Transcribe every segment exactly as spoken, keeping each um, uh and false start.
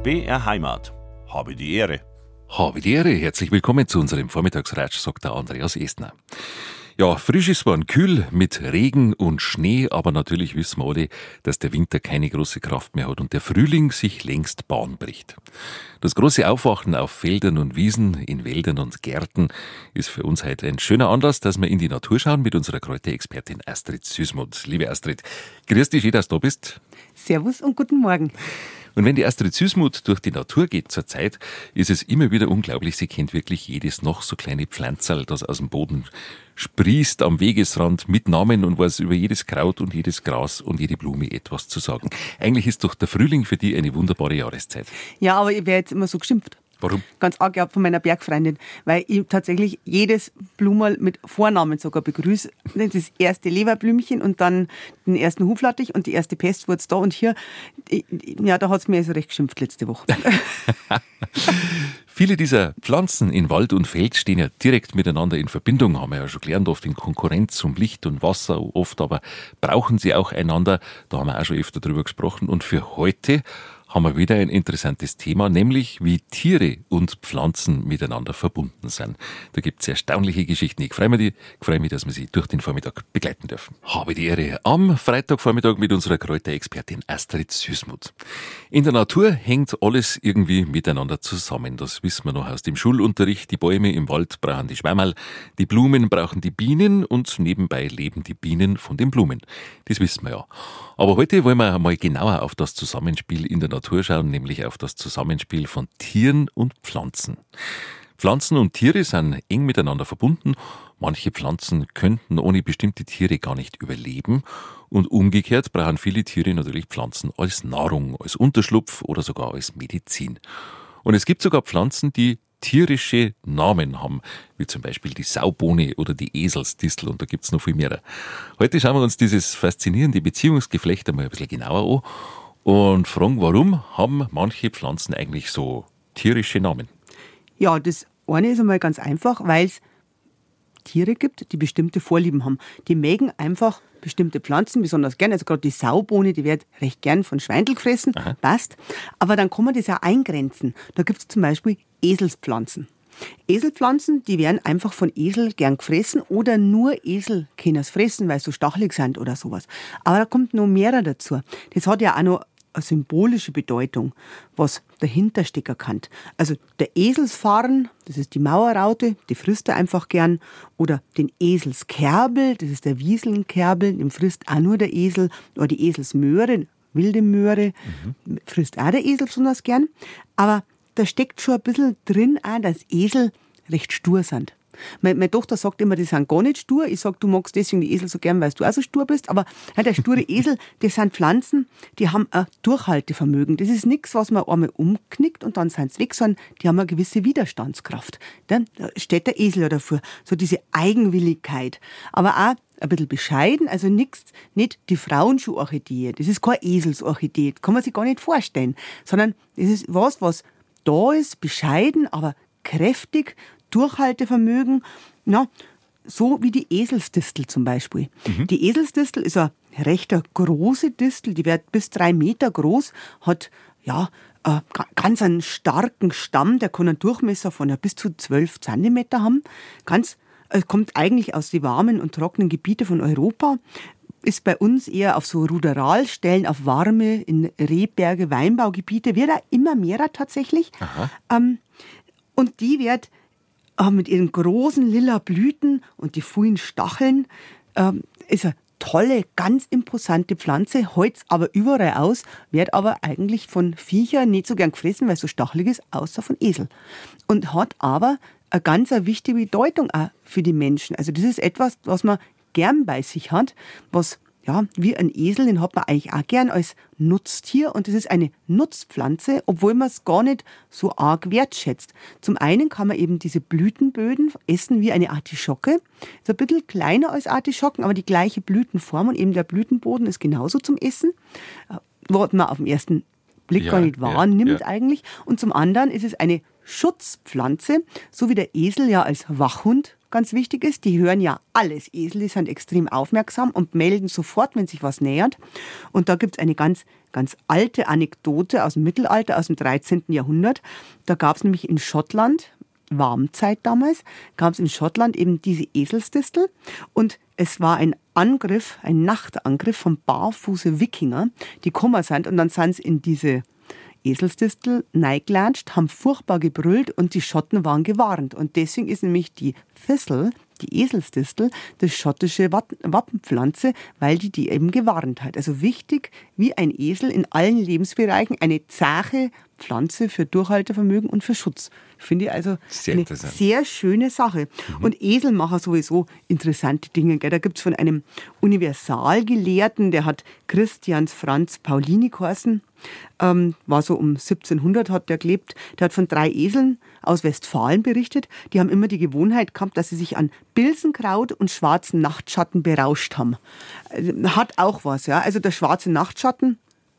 B R Heimat. Habe die Ehre. Habe die Ehre. Herzlich willkommen zu unserem Vormittagsratsch, sagt der Andreas Estner. Ja, frisch ist zwar kühl mit Regen und Schnee, aber natürlich wissen wir alle, dass der Winter keine große Kraft mehr hat und der Frühling sich längst Bahn bricht. Das große Aufwachen auf Feldern und Wiesen, in Wäldern und Gärten ist für uns heute ein schöner Anlass, dass wir in die Natur schauen mit unserer Kräuterexpertin Astrid Süssmuth. Liebe Astrid, grüß dich, schön, dass du da bist. Servus und guten Morgen. Und wenn die Astrid Süssmuth durch die Natur geht zur Zeit, ist es immer wieder unglaublich, sie kennt wirklich jedes noch so kleine Pflanzerl, das aus dem Boden sprießt am Wegesrand mit Namen und weiß über jedes Kraut und jedes Gras und jede Blume etwas zu sagen. Eigentlich ist doch der Frühling für die eine wunderbare Jahreszeit. Ja, aber ich werde jetzt immer so geschimpft. Warum? Ganz arg gehabt von meiner Bergfreundin, weil ich tatsächlich jedes Blumerl mit Vornamen sogar begrüße. Das erste Leberblümchen und dann den ersten Huflattich und die erste Pestwurz da und hier. Ja, da hat es mir also recht geschimpft letzte Woche. Viele dieser Pflanzen in Wald und Feld stehen ja direkt miteinander in Verbindung, haben wir ja schon gelernt, oft in Konkurrenz um Licht und Wasser, oft aber brauchen sie auch einander. Da haben wir auch schon öfter drüber gesprochen. Und für heute haben wir wieder ein interessantes Thema, nämlich wie Tiere und Pflanzen miteinander verbunden sind. Da gibt es erstaunliche Geschichten. Ich freue mich, ich freue mich, dass wir Sie durch den Vormittag begleiten dürfen. Habe die Ehre am Freitagvormittag mit unserer Kräuterexpertin Astrid Süssmuth. In der Natur hängt alles irgendwie miteinander zusammen. Das wissen wir noch aus dem Schulunterricht. Die Bäume im Wald brauchen die Schwammerl, die Blumen brauchen die Bienen und nebenbei leben die Bienen von den Blumen. Das wissen wir ja. Aber heute wollen wir mal genauer auf das Zusammenspiel in der Natur schauen, nämlich auf das Zusammenspiel von Tieren und Pflanzen. Pflanzen und Tiere sind eng miteinander verbunden. Manche Pflanzen könnten ohne bestimmte Tiere gar nicht überleben. Und umgekehrt brauchen viele Tiere natürlich Pflanzen als Nahrung, als Unterschlupf oder sogar als Medizin. Und es gibt sogar Pflanzen, die tierische Namen haben, wie zum Beispiel die Saubohne oder die Eselsdistel, und da gibt's noch viel mehr. Heute schauen wir uns dieses faszinierende Beziehungsgeflecht einmal ein bisschen genauer an und fragen, warum haben manche Pflanzen eigentlich so tierische Namen? Ja, das eine ist einmal ganz einfach, weil es Tiere gibt, die bestimmte Vorlieben haben. Die mögen einfach bestimmte Pflanzen besonders gern. Also gerade die Saubohne, die wird recht gern von Schweindel gefressen, Aha. passt. Aber dann kann man das auch eingrenzen. Da gibt es zum Beispiel Eselspflanzen. Eselpflanzen, die werden einfach von Esel gern gefressen oder nur Esel können es fressen, weil sie so stachelig sind oder sowas. Aber da kommt noch mehr dazu. Das hat ja auch noch eine symbolische Bedeutung, was dahinter stecken kann. Also der Eselsfarn, das ist die Mauerraute, die frisst er einfach gern. Oder den Eselskerbel, das ist der Wieselnkerbel, den frisst auch nur der Esel. Oder die Eselsmöhre, wilde Möhre, mhm. frisst auch der Esel besonders gern. Aber da steckt schon ein bisschen drin, auch, dass Esel recht stur sind. Meine, meine Tochter sagt immer, die sind gar nicht stur. Ich sage, du magst deswegen die Esel so gern, weil du auch so stur bist. Aber ja, der sture Esel, das sind Pflanzen, die haben ein Durchhaltevermögen. Das ist nichts, was man einmal umknickt und dann sind sie weg, sondern die haben eine gewisse Widerstandskraft. Da steht der Esel ja dafür. So diese Eigenwilligkeit. Aber auch ein bisschen bescheiden, also nix, nicht die Frauenschuh-Orchidee. Das ist keine Eselsorchidee. Das kann man sich gar nicht vorstellen. Sondern das ist was, was da ist, bescheiden, aber kräftig, Durchhaltevermögen, na, so wie die Eselsdistel zum Beispiel. Mhm. Die Eselsdistel ist eine recht große Distel, die wird bis drei Meter groß, hat ja äh, ganz einen starken Stamm, der kann einen Durchmesser von ja, bis zu zwölf Zentimeter haben. Ganz, äh, kommt eigentlich aus den warmen und trockenen Gebieten von Europa. Ist bei uns eher auf so Ruderalstellen, auf warme, in Rehberge, Weinbaugebiete, wird da immer mehr tatsächlich. Ähm, und die wird äh, mit ihren großen lila Blüten und die vielen Stacheln, ähm, ist eine tolle, ganz imposante Pflanze, holt's aber überall aus, wird aber eigentlich von Viechern nicht so gern gefressen, weil es so stachelig ist, außer von Esel. Und hat aber eine ganz eine wichtige Bedeutung auch für die Menschen. Also das ist etwas, was man gern bei sich hat, was ja wie ein Esel, den hat man eigentlich auch gern als Nutztier und das ist eine Nutzpflanze, obwohl man es gar nicht so arg wertschätzt. Zum einen kann man eben diese Blütenböden essen wie eine Artischocke, ist ein bisschen kleiner als Artischocken, aber die gleiche Blütenform und eben der Blütenboden ist genauso zum Essen, was man auf den ersten Blick ja, gar nicht wahrnimmt ja, ja. eigentlich. Und zum anderen ist es eine Schutzpflanze, so wie der Esel ja als Wachhund ganz wichtig ist. Die hören ja alles. Esel, die sind extrem aufmerksam und melden sofort, wenn sich was nähert. Und da gibt es eine ganz, ganz alte Anekdote aus dem Mittelalter, aus dem dreizehnten Jahrhundert. Da gab es nämlich in Schottland, Warmzeit damals, gab es in Schottland eben diese Eselsdistel. Und es war ein Angriff, ein Nachtangriff von barfuße Wikinger, die gekommen sind. Und dann sind sie in diese Eselsdistel neigelatscht, haben furchtbar gebrüllt und die Schotten waren gewarnt. Und deswegen ist nämlich die Thistle, die Eselsdistel, das schottische Wappenpflanze, weil die die eben gewarnt hat. Also wichtig, wie ein Esel in allen Lebensbereichen, eine zache Pflanze für Durchhaltevermögen und für Schutz. Finde ich also sehr eine sehr schöne Sache. Mhm. Und Esel machen sowieso interessante Dinge. Gell? Da gibt es von einem Universalgelehrten, der hat Christian Franz Paulini geheißen, ähm, war so um siebzehnhundert hat der gelebt. Der hat von drei Eseln aus Westfalen berichtet. Die haben immer die Gewohnheit gehabt, dass sie sich an Bilsenkraut und schwarzen Nachtschatten berauscht haben. Hat auch was, ja. Also der schwarze Nachtschatten,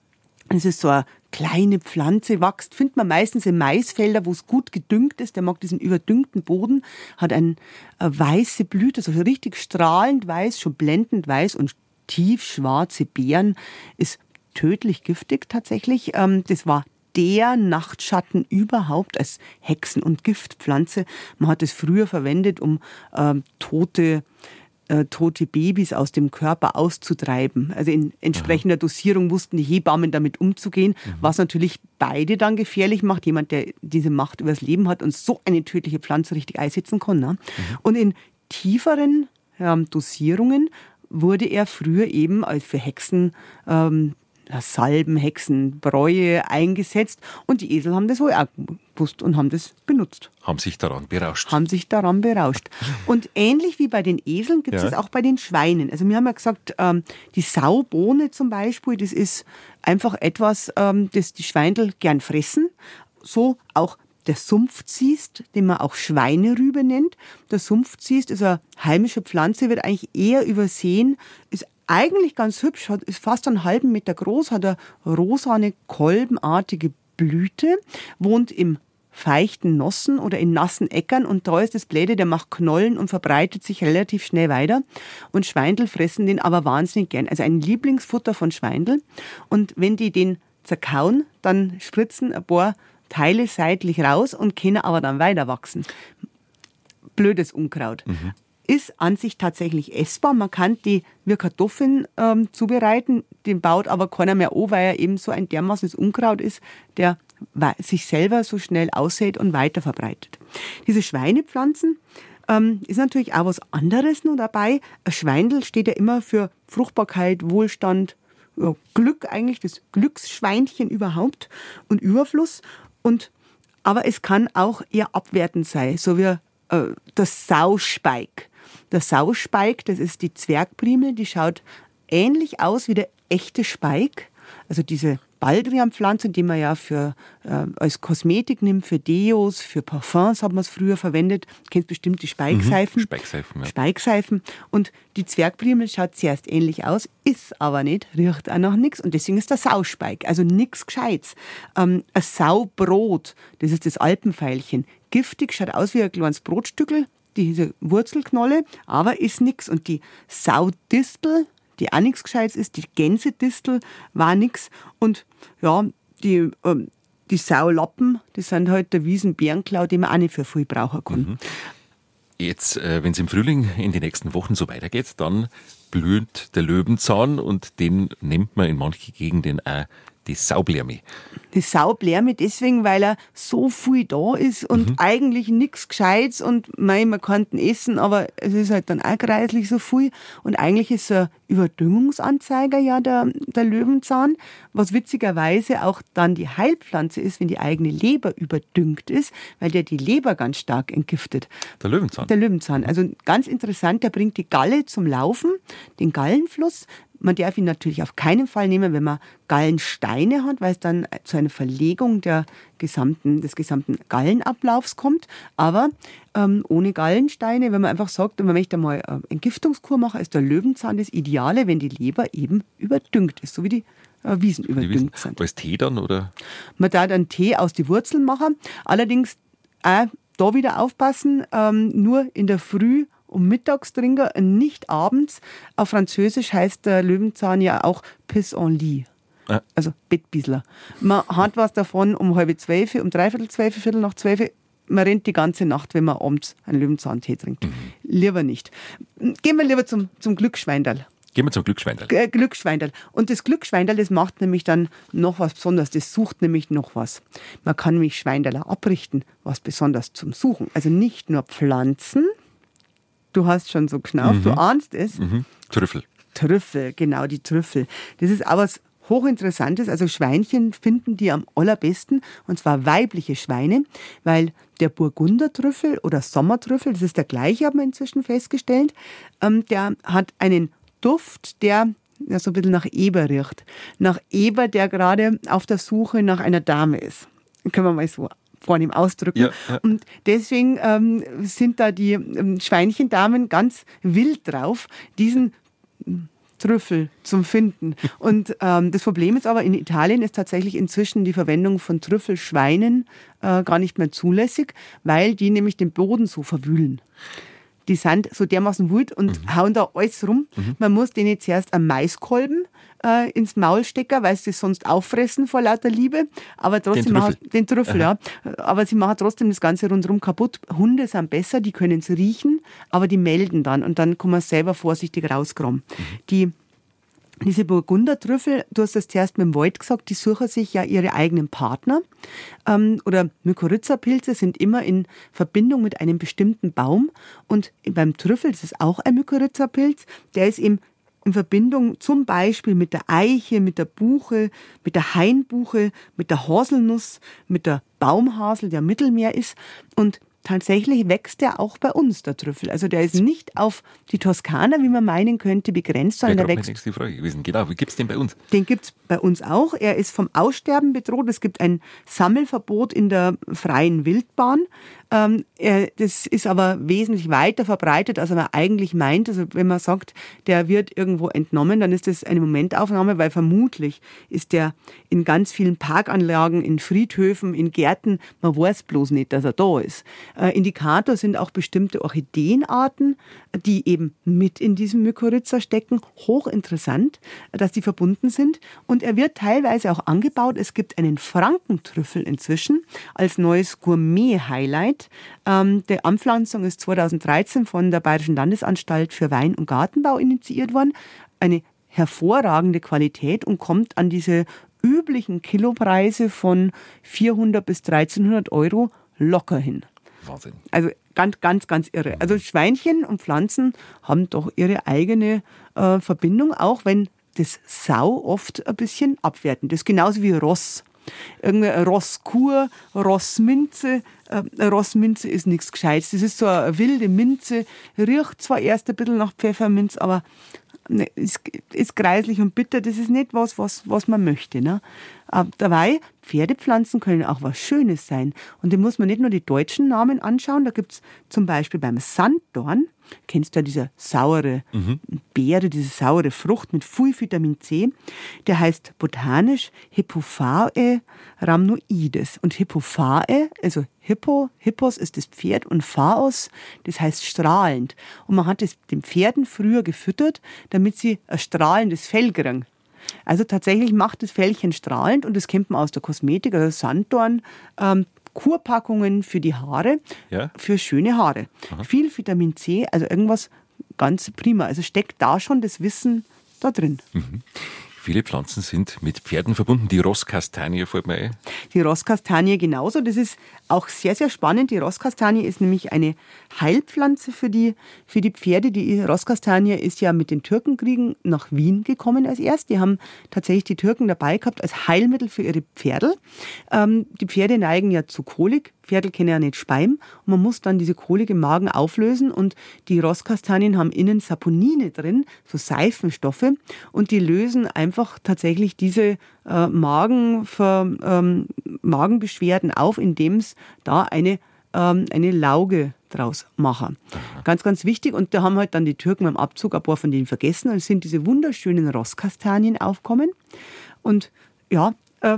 das ist so eine kleine Pflanze, wächst, findet man meistens in Maisfeldern, wo es gut gedüngt ist. Der mag diesen überdüngten Boden, hat ein, eine weiße Blüte, also richtig strahlend weiß, schon blendend weiß und tiefschwarze Beeren, ist tödlich giftig tatsächlich. Das war der Nachtschatten überhaupt als Hexen- und Giftpflanze. Man hat es früher verwendet, um äh, tote Äh, tote Babys aus dem Körper auszutreiben. Also in entsprechender Dosierung wussten die Hebammen damit umzugehen, mhm. was natürlich beide dann gefährlich macht. Jemand, der diese Macht übers Leben hat und so eine tödliche Pflanze richtig einsetzen kann. Ne? Mhm. Und in tieferen ähm, Dosierungen wurde er früher eben als für Hexen ähm, Salben, Hexenbräue eingesetzt und die Esel haben das wohl auch gewusst und haben das benutzt. Haben sich daran berauscht. Haben sich daran berauscht. Und ähnlich wie bei den Eseln gibt es ja. es auch bei den Schweinen. Also wir haben ja gesagt, ähm, die Saubohne zum Beispiel, das ist einfach etwas, ähm, das die Schweindel gern fressen. So auch der Sumpfziest, den man auch Schweinerübe nennt. Der Sumpfziest ist eine heimische Pflanze, wird eigentlich eher übersehen, ist eigentlich ganz hübsch, hat, ist fast einen halben Meter groß, hat eine rosane, kolbenartige Blüte, wohnt im feuchten Nossen oder in nassen Äckern und da ist das Bläde, der macht Knollen und verbreitet sich relativ schnell weiter und Schweindel fressen den aber wahnsinnig gern. Also ein Lieblingsfutter von Schweindel und wenn die den zerkauen, dann spritzen ein paar Teile seitlich raus und können aber dann weiter wachsen. Blödes Unkraut. Mhm. Ist an sich tatsächlich essbar. Man kann die wie Kartoffeln ähm, zubereiten, den baut aber keiner mehr an, weil er eben so ein dermaßenes Unkraut ist, der sich selber so schnell aussät und weiter verbreitet. Diese Schweinepflanzen ähm, ist natürlich auch was anderes noch dabei. Ein Schweindel steht ja immer für Fruchtbarkeit, Wohlstand, ja, Glück eigentlich, das Glücksschweinchen überhaupt und Überfluss. Und, aber es kann auch eher abwertend sein, so wie äh, das Sauspeig. Der Sauspeig, das ist die Zwergprimel, die schaut ähnlich aus wie der echte Speig. Also diese Baldrianpflanze, die man ja für, äh, als Kosmetik nimmt, für Deos, für Parfums hat man es früher verwendet. Du kennst bestimmt die Speigseifen. Mhm, Speigseifen, ja. Speigseifen. Und die Zwergprimel schaut zuerst ähnlich aus, ist aber nicht, riecht auch noch nichts. Und deswegen ist der Sauspeig, also nichts Gescheites. Ähm, ein Saubrot, das ist das Alpenveilchen. Giftig, schaut aus wie ein kleines Brotstückel, diese Wurzelknolle, aber ist nichts. Und die Saudistel, die auch nichts Gescheites ist, die Gänsedistel war nichts. Und ja, die, ähm, die Saulappen, das sind halt der Wiesenbärenklau, den man auch nicht für viel brauchen kann. Mhm. Jetzt, äh, wenn es im Frühling in den nächsten Wochen so weitergeht, dann blüht der Löwenzahn und den nimmt man in manchen Gegenden auch die Saublärme. Die Saublärme deswegen, weil er so viel da ist und mhm. eigentlich nichts Gescheites und mei, man kann ihn essen, aber es ist halt dann auch kreislich so viel und eigentlich ist er Überdüngungsanzeiger ja der, der Löwenzahn, was witzigerweise auch dann die Heilpflanze ist, wenn die eigene Leber überdüngt ist, weil der die Leber ganz stark entgiftet. Der Löwenzahn? Der Löwenzahn. Also ganz interessant, der bringt die Galle zum Laufen, den Gallenfluss. Man darf ihn natürlich auf keinen Fall nehmen, wenn man Gallensteine hat, weil es dann zu einer Verlegung der gesamten, des gesamten Gallenablaufs kommt. Aber ähm, ohne Gallensteine, wenn man einfach sagt, man möchte mal eine Entgiftungskur machen, ist der Löwenzahn das Ideale, wenn die Leber eben überdüngt ist, so wie die äh, Wiesen überdüngt die Wiesen. sind. Als Tee dann, oder? Man darf einen Tee aus den Wurzeln machen, allerdings auch da wieder aufpassen, ähm, nur in der Früh und mittags trinken, nicht abends. Auf Französisch heißt der Löwenzahn ja auch Pissenlit. Ja. Also Bettbisler. Man hat was davon um halb zwölf, um dreiviertel zwölf, viertel nach zwölf. Man rennt die ganze Nacht, wenn man abends einen Löwenzahntee trinkt. Mhm. Lieber nicht. Gehen wir lieber zum, zum Glücksschweindal. Gehen wir zum Glücksschweindal. G- Glücksschweindal. Und das Glücksschweindal, das macht nämlich dann noch was Besonderes. Das sucht nämlich noch was. Man kann nämlich Schweindaler abrichten, was besonders zum Suchen. Also nicht nur Pflanzen. Du hast schon so geschnauft, mhm. du ahnst es. Mhm. Trüffel. Trüffel, genau, die Trüffel. Das ist auch was Hochinteressantes. Also Schweinchen finden die am allerbesten, und zwar weibliche Schweine, weil der Burgundertrüffel oder Sommertrüffel, das ist der gleiche, haben wir inzwischen festgestellt, ähm, der hat einen Duft, der ja, so ein bisschen nach Eber riecht. Nach Eber, der gerade auf der Suche nach einer Dame ist. Können wir mal so vornehm ausdrücken. Ja, ja. Und deswegen ähm, sind da die ähm, Schweinchendamen ganz wild drauf, diesen Trüffel zum Finden. Und ähm, das Problem ist aber, in Italien ist tatsächlich inzwischen die Verwendung von Trüffelschweinen äh, gar nicht mehr zulässig, weil die nämlich den Boden so verwühlen. Die sind so dermaßen wild und mhm. hauen da alles rum. Mhm. Man muss denen zuerst einen Maiskolben äh, ins Maul stecken, weil sie das sonst auffressen vor lauter Liebe. Aber trotzdem den Trüffel, machen, den Trüffel ja. Aber sie machen trotzdem das Ganze rundherum kaputt. Hunde sind besser, die können es riechen, aber die melden dann und dann kann man es selber vorsichtig rauskramen. Mhm. Die Diese Burgundertrüffel, du hast das zuerst mit dem Wald gesagt, die suchen sich ja ihre eigenen Partner. Ähm, oder Mykorrhiza-Pilze sind immer in Verbindung mit einem bestimmten Baum. Und beim Trüffel, das ist auch ein Mykorrhiza-Pilz, der ist eben in Verbindung zum Beispiel mit der Eiche, mit der Buche, mit der Hainbuche, mit der Haselnuss, mit der Baumhasel, der Mittelmeer ist. Und tatsächlich wächst der auch bei uns, der Trüffel. Also der ist nicht auf die Toskana, wie man meinen könnte, begrenzt, sondern der wächst. Das ist die Frage gewesen. Genau, wie gibt es den bei uns? Den gibt es bei uns auch. Er ist vom Aussterben bedroht. Es gibt ein Sammelverbot in der freien Wildbahn. Ähm, er, das ist aber wesentlich weiter verbreitet, als man eigentlich meint. Also wenn man sagt, der wird irgendwo entnommen, dann ist das eine Momentaufnahme, weil vermutlich ist der in ganz vielen Parkanlagen, in Friedhöfen, in Gärten, man weiß bloß nicht, dass er da ist. Äh, Indikator sind auch bestimmte Orchideenarten, die eben mit in diesem Mykorrhiza stecken. Hochinteressant, dass die verbunden sind. Und er wird teilweise auch angebaut. Es gibt einen Frankentrüffel inzwischen als neues Gourmet-Highlight. Ähm, die Anpflanzung ist zweitausenddreizehn von der Bayerischen Landesanstalt für Wein- und Gartenbau initiiert worden. Eine hervorragende Qualität und kommt an diese üblichen Kilopreise von vierhundert bis dreizehnhundert Euro locker hin. Wahnsinn. Also ganz, ganz, ganz irre. Also Schweinchen und Pflanzen haben doch ihre eigene äh, Verbindung, auch wenn das Sau oft ein bisschen abwertend ist. Genauso wie Ross. Irgendeine Rosskur, Rossminze. Äh, Rossminze ist nichts Gescheites. Das ist so eine wilde Minze. Riecht zwar erst ein bisschen nach Pfefferminz, aber ne, ist, ist greislich und bitter. Das ist nicht was, was, was man möchte. Ne? Aber dabei, Pferdepflanzen können auch was Schönes sein. Und da muss man nicht nur die deutschen Namen anschauen. Da gibt es zum Beispiel beim Sanddorn, kennst du ja diese saure mhm. Beere, diese saure Frucht mit viel Vitamin C. Der heißt botanisch Hippophae rhamnoides. Und Hippophae, also Hippo, Hippos ist das Pferd und Phaos, das heißt strahlend. Und man hat es den Pferden früher gefüttert, damit sie ein strahlendes Fell kriegen. Also tatsächlich macht das Fellchen strahlend und das kennt man aus der Kosmetik, also Sanddorn, ähm, Kurpackungen für die Haare, ja? für schöne Haare. Aha. Viel Vitamin C, also irgendwas ganz prima. Also steckt da schon das Wissen da drin. Mhm. Viele Pflanzen sind mit Pferden verbunden. Die Rosskastanie fällt mir ein. Die Rosskastanie genauso. Das ist auch sehr, sehr spannend. Die Rosskastanie ist nämlich eine Heilpflanze für die, für die Pferde. Die Rosskastanie ist ja mit den Türkenkriegen nach Wien gekommen als erst. Die haben tatsächlich die Türken dabei gehabt als Heilmittel für ihre Pferdel. Ähm, die Pferde neigen ja zu Kolik. Pferdel kennen ja nicht Speim. Und man muss dann diese Kolik im Magen auflösen. Und die Rosskastanien haben innen Saponine drin, so Seifenstoffe. Und die lösen einfach tatsächlich diese äh, Magenver, ähm, Magenbeschwerden auf, indem es da eine, ähm, eine Lauge draus machen. Aha. Ganz, ganz wichtig. Und da haben halt dann die Türken beim Abzug ein paar von denen vergessen. Und es sind diese wunderschönen Rosskastanien aufkommen. Und ja, äh,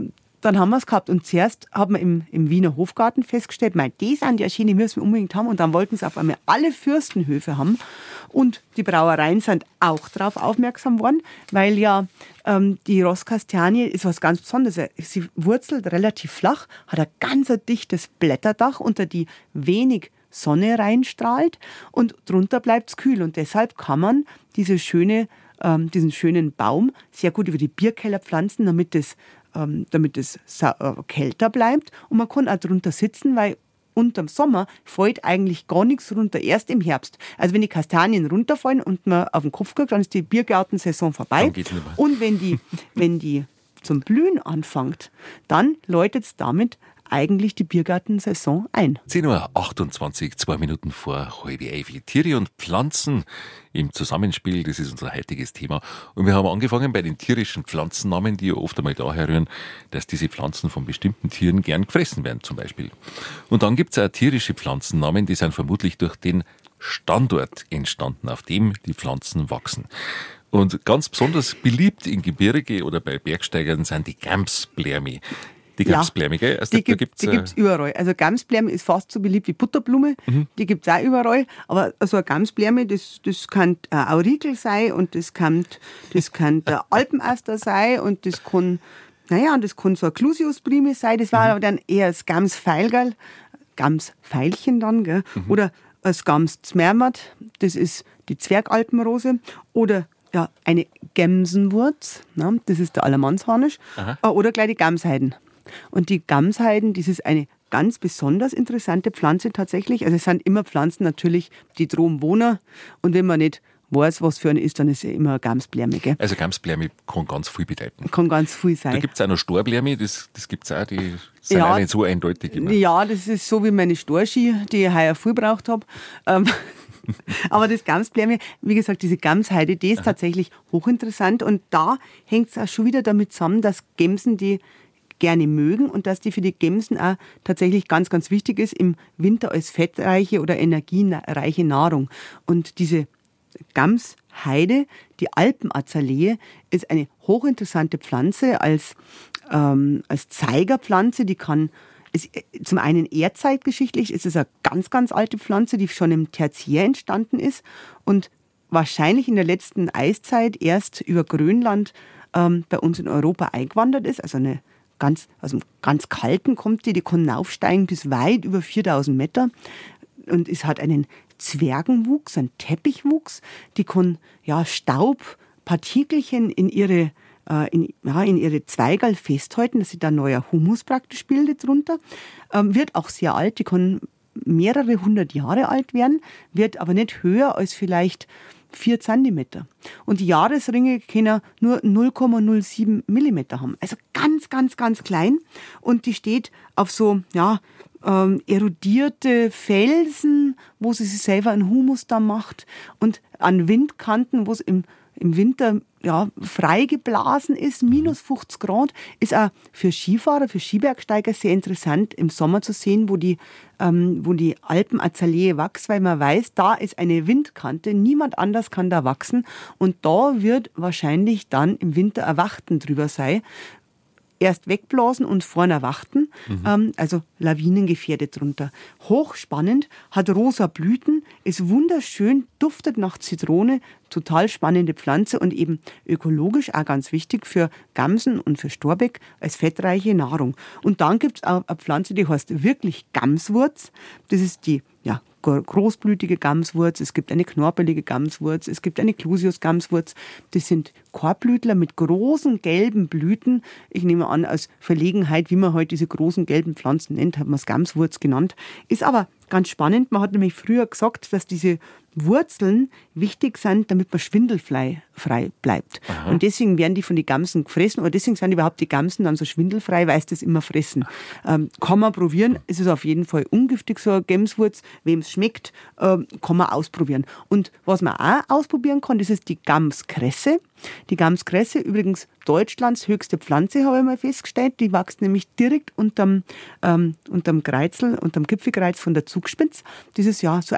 dann haben wir es gehabt. Und zuerst haben wir im, im Wiener Hofgarten festgestellt, mein, die sind ja schön, die müssen wir unbedingt haben. Und dann wollten sie auf einmal alle Fürstenhöfe haben. Und die Brauereien sind auch darauf aufmerksam worden, weil ja ähm, die Rosskastanie ist was ganz Besonderes. Sie wurzelt relativ flach, hat ein ganz dichtes Blätterdach, unter die wenig Sonne reinstrahlt und drunter bleibt es kühl. Und deshalb kann man diese schöne, ähm, diesen schönen Baum sehr gut über die Bierkeller pflanzen, damit es, ähm, damit es sa- äh, kälter bleibt. Und man kann auch drunter sitzen, weil unterm Sommer fällt eigentlich gar nichts runter, erst im Herbst. Also wenn die Kastanien runterfallen und man auf den Kopf kriegt, dann ist die Biergartensaison vorbei. Und wenn die, wenn die zum Blühen anfängt, dann läutet es damit eigentlich die Biergartensaison ein. zehn Uhr achtundzwanzig, zwei Minuten vor halb elf. Tiere und Pflanzen im Zusammenspiel, das ist unser heutiges Thema. Und wir haben angefangen bei den tierischen Pflanzennamen, die ja oft einmal daher rühren, dass diese Pflanzen von bestimmten Tieren gern gefressen werden zum Beispiel. Und dann gibt es auch tierische Pflanzennamen, die sind vermutlich durch den Standort entstanden, auf dem die Pflanzen wachsen. Und ganz besonders beliebt in Gebirge oder bei Bergsteigern sind die Gamsblämi. Die Gamsblämi, gell? Also die da gibt es gibt's, äh, überall. Also Gamsblämi ist fast so beliebt wie Butterblume. Mhm. Die gibt es auch überall. Aber so eine Gamsblämi, das, das kann ein Aurikel sein und das kann, das kann der Alpenaster sein und das kann, naja, und das kann so eine Clusiusprime sein. Das war mhm. aber dann eher das Gamsfeilgerl, Gamsfeilchen dann, gell? Mhm. Oder das Gamszmermert, das ist die Zwergalpenrose. Oder ja, eine Gemsenwurz, ne? Das ist der Allermannsharnisch. Aha. Oder gleich die Gamsheiden. Und die Gamsheiden, das ist eine ganz besonders interessante Pflanze tatsächlich. Also es sind immer Pflanzen natürlich, die drohen wohnen. Und wenn man nicht weiß, was für eine ist, dann ist es immer eine Gamsblämi. Gell? Also Gamsblämi kann ganz viel bedeuten. Kann ganz viel sein. Da gibt es auch noch Storblämi, das, das gibt es auch, die sind ja, auch nicht so eindeutig immer. Ja, das ist so wie meine Storski, die ich heuer viel gebraucht habe. Ähm, aber das Gamsblämi, wie gesagt, diese Gamsheide, die ist Aha. tatsächlich hochinteressant. Und da hängt es auch schon wieder damit zusammen, dass Gemsen die gerne mögen und dass die für die Gemsen auch tatsächlich ganz, ganz wichtig ist im Winter als fettreiche oder energiereiche Nahrung. Und diese Gamsheide, die Alpenazalee, ist eine hochinteressante Pflanze als, ähm, als Zeigerpflanze. Die kann, ist zum einen erdzeitgeschichtlich, ist es eine ganz, ganz alte Pflanze, die schon im Tertiär entstanden ist und wahrscheinlich in der letzten Eiszeit erst über Grönland ähm, bei uns in Europa eingewandert ist, also eine Ganz, aus dem ganz Kalten kommt die, die kann aufsteigen bis weit über viertausend Meter und es hat einen Zwergenwuchs, einen Teppichwuchs, die kann ja, Staubpartikelchen in ihre, äh, in, ja, in ihre Zweigerl festhalten, dass sie da neuer Humus praktisch bildet drunter, ähm, wird auch sehr alt, die kann mehrere hundert Jahre alt werden, wird aber nicht höher als vielleicht vier Zentimeter. Und die Jahresringe können nur null Komma null sieben Millimeter haben. Also ganz, ganz, ganz klein. Und die steht auf so, ja, ähm, erodierte Felsen, wo sie sich selber einen Humus da macht. Und an Windkanten, wo es im, im Winter ja, frei geblasen ist, minus fünfzig Grad, ist auch für Skifahrer, für Skibergsteiger sehr interessant im Sommer zu sehen, wo die, ähm, wo die Alpenazalee wächst, weil man weiß, da ist eine Windkante, niemand anders kann da wachsen und da wird wahrscheinlich dann im Winter Erwachten drüber sein. Erst wegblasen und vorne erwachten, mhm. ähm, also lawinengefährdet drunter. Hochspannend, hat rosa Blüten, ist wunderschön, duftet nach Zitrone, total spannende Pflanze und eben ökologisch auch ganz wichtig für Gamsen und für Storbeck als fettreiche Nahrung. Und dann gibt es auch eine Pflanze, die heißt wirklich Gamswurz. Das ist die ja, großblütige Gamswurz, es gibt eine knorpelige Gamswurz, es gibt eine Clusius-Gamswurz. Das sind Korbblütler mit großen gelben Blüten. Ich nehme an, aus Verlegenheit, wie man heute diese großen gelben Pflanzen nennt, hat man es Gamswurz genannt. Ist aber ganz spannend. Man hat nämlich früher gesagt, dass diese Wurzeln wichtig sind, damit man schwindelfrei frei bleibt. Aha. Und deswegen werden die von den Gamsen gefressen oder deswegen sind überhaupt die Gamsen dann so schwindelfrei, weil sie das immer fressen. Ähm, kann man probieren. Es ist auf jeden Fall ungiftig, so eine Gamswurz. Wem es schmeckt, ähm, kann man ausprobieren. Und was man auch ausprobieren kann, das ist die Gamskresse. Die Gamskresse, übrigens Deutschlands höchste Pflanze, habe ich mal festgestellt. Die wächst nämlich direkt unterm, ähm, unterm Kreizel, unterm Gipfelkreuz von der Zugspitz. Das ist ja so eine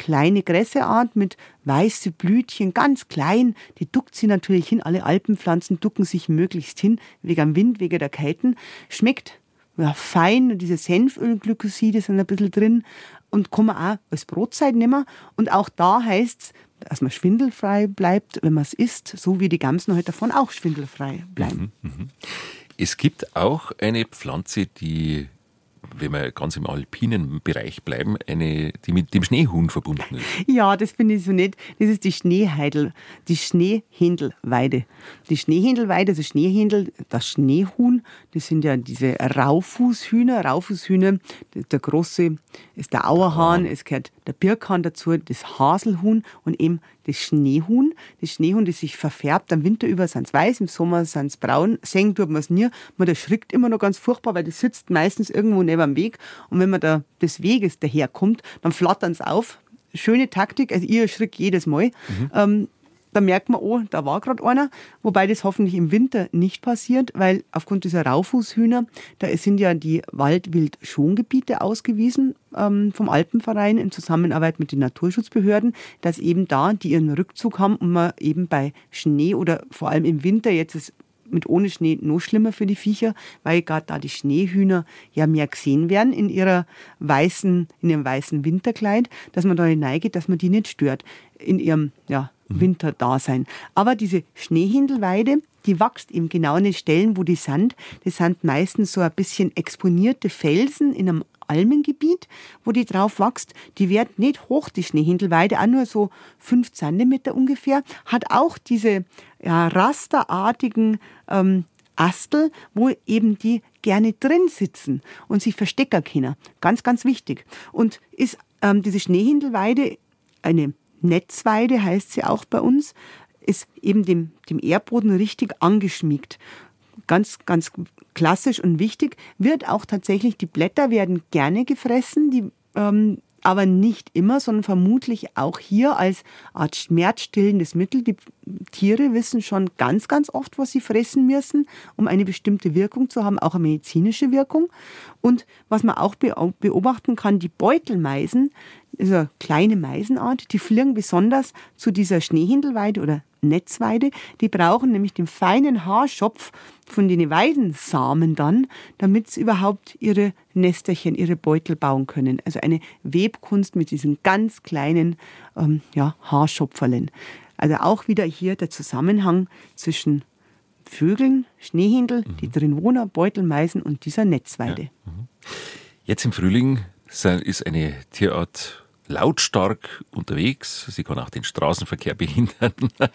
kleine Gräseart mit weiße Blütchen, ganz klein. Die duckt sie natürlich hin. Alle Alpenpflanzen ducken sich möglichst hin, wegen dem Wind, wegen der Kälte. Schmeckt ja, fein, und diese Senfölglykoside sind ein bisschen drin und kann man auch als Brotzeit nehmen. Und auch da heißt es, dass man schwindelfrei bleibt, wenn man es isst, so wie die Gamsen heute davon auch schwindelfrei bleiben. Mhm, mh. Es gibt auch eine Pflanze, die, wenn wir ganz im alpinen Bereich bleiben, eine, die mit dem Schneehuhn verbunden ist. Ja, das finde ich so nett. Das ist die Schneeheidel, die Schneehindelweide. Die Schneehindelweide, also Schneehindel, das Schneehuhn, das sind ja diese Raufußhühner. Raufußhühner, der große ist der Auerhahn, es gehört der Birkhahn dazu, das Haselhuhn und eben das Schneehuhn. Das Schneehuhn, das sich verfärbt, am Winter über sind es weiß, im Sommer sind es braun. Sehen tut man es nie. Man erschrickt immer noch ganz furchtbar, weil das sitzt meistens irgendwo neben dem Weg. Und wenn man da des Weges daherkommt, dann flattern es auf. Schöne Taktik, also ich erschrick jedes Mal. Mhm. Ähm, da merkt man, oh, da war gerade einer. Wobei das hoffentlich im Winter nicht passiert, weil aufgrund dieser Raufußhühner, da sind ja die Waldwild-Schongebiete ausgewiesen ähm, vom Alpenverein in Zusammenarbeit mit den Naturschutzbehörden, dass eben da die ihren Rückzug haben und man eben bei Schnee oder vor allem im Winter, jetzt ist mit ohne Schnee noch schlimmer für die Viecher, weil gerade da die Schneehühner ja mehr gesehen werden in ihrer weißen, in ihrem weißen Winterkleid, dass man da hineingeht, dass man die nicht stört in ihrem ja, Winterdasein. Aber diese Schneehindelweide, die wächst eben genau an den Stellen, wo die sind. Das sind meistens so ein bisschen exponierte Felsen in einem Almengebiet, wo die drauf wächst. Die wird nicht hoch, die Schneehindelweide, auch nur so fünf Zentimeter ungefähr, hat auch diese ja, rasterartigen ähm, Astel, wo eben die gerne drin sitzen und sich verstecken können. Ganz, ganz wichtig. Und ist ähm, diese Schneehindelweide eine Netzweide, heißt sie auch bei uns, ist eben dem, dem Erdboden richtig angeschmiegt. Ganz, ganz klassisch und wichtig, wird auch tatsächlich, die Blätter werden gerne gefressen, die, ähm, aber nicht immer, sondern vermutlich auch hier als Art schmerzstillendes Mittel. Die Tiere wissen schon ganz, ganz oft, was sie fressen müssen, um eine bestimmte Wirkung zu haben, auch eine medizinische Wirkung. Und was man auch beobachten kann, die Beutelmeisen, das ist eine kleine Meisenart, die fliegen besonders zu dieser Schneehindelweide oder Netzweide. Die brauchen nämlich den feinen Haarschopf von den Weidensamen dann, damit sie überhaupt ihre Nesterchen, ihre Beutel bauen können. Also eine Webkunst mit diesen ganz kleinen ähm, ja, Haarschopferlen. Also auch wieder hier der Zusammenhang zwischen Vögeln, Schneehindel, mhm. die drin wohnen, Beutelmeisen und dieser Netzweide. Ja. Mhm. Jetzt im Frühling ist eine Tierart lautstark unterwegs. Sie kann auch den Straßenverkehr behindern.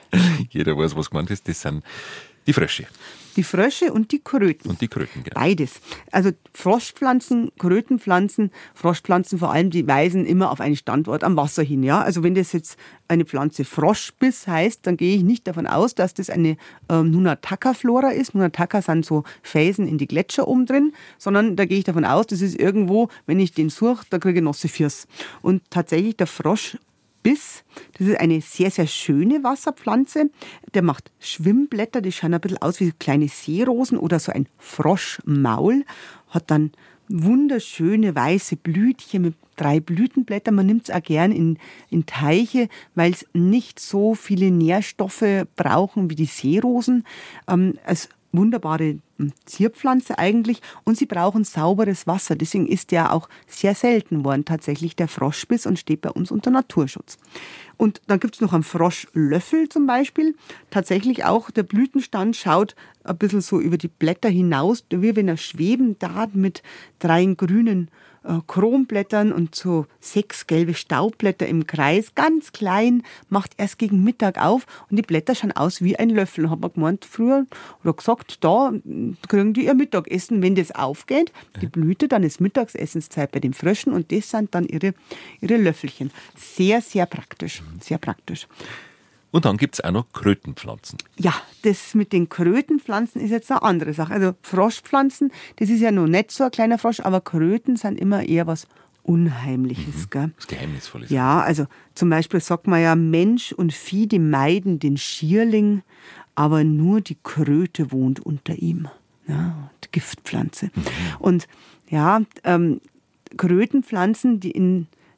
Jeder weiß, was gemeint ist. Das sind die Frösche. Die Frösche und die Kröten. Und die Kröten, genau. Beides. Also Froschpflanzen, Krötenpflanzen, Froschpflanzen vor allem, die weisen immer auf einen Standort am Wasser hin. Ja? Also wenn das jetzt eine Pflanze Froschbiss heißt, dann gehe ich nicht davon aus, dass das eine ähm, Nunataka-Flora ist. Nunataka sind so Felsen in die Gletscher oben drin, sondern da gehe ich davon aus, das ist irgendwo, wenn ich den suche, da kriege ich nasse Füße. Und tatsächlich der Frosch Biss. Das ist eine sehr, sehr schöne Wasserpflanze. Der macht Schwimmblätter, die schauen ein bisschen aus wie kleine Seerosen oder so ein Froschmaul. Hat dann wunderschöne weiße Blütchen mit drei Blütenblättern. Man nimmt es auch gern in, in Teiche, weil es nicht so viele Nährstoffe brauchen wie die Seerosen. Ähm, als wunderbare Zierpflanze eigentlich, und sie brauchen sauberes Wasser. Deswegen ist der auch sehr selten worden, tatsächlich der Froschbiss, und steht bei uns unter Naturschutz. Und dann gibt es noch einen Froschlöffel zum Beispiel. Tatsächlich auch der Blütenstand schaut ein bisschen so über die Blätter hinaus, wie wenn er schweben darf mit drei grünen äh, Kronblättern und so sechs gelbe Staubblätter im Kreis, ganz klein, macht erst gegen Mittag auf und die Blätter schauen aus wie ein Löffel. Hat man gemeint früher oder gesagt, da kriegen die ihr Mittagessen, wenn das aufgeht. Die Blüte, dann ist Mittagsessenszeit bei den Fröschen und das sind dann ihre, ihre Löffelchen. Sehr, sehr praktisch, sehr praktisch. Und dann gibt es auch noch Krötenpflanzen. Ja, das mit den Krötenpflanzen ist jetzt eine andere Sache. Also Froschpflanzen, das ist ja noch nicht so ein kleiner Frosch, aber Kröten sind immer eher was Unheimliches. Mhm. Gell? Das Geheimnisvolles. Ja, also zum Beispiel sagt man ja, Mensch und Vieh, die meiden den Schierling, aber nur die Kröte wohnt unter ihm. Ja, die Giftpflanze. Mhm. Und ja, ähm, Krötenpflanzen, die in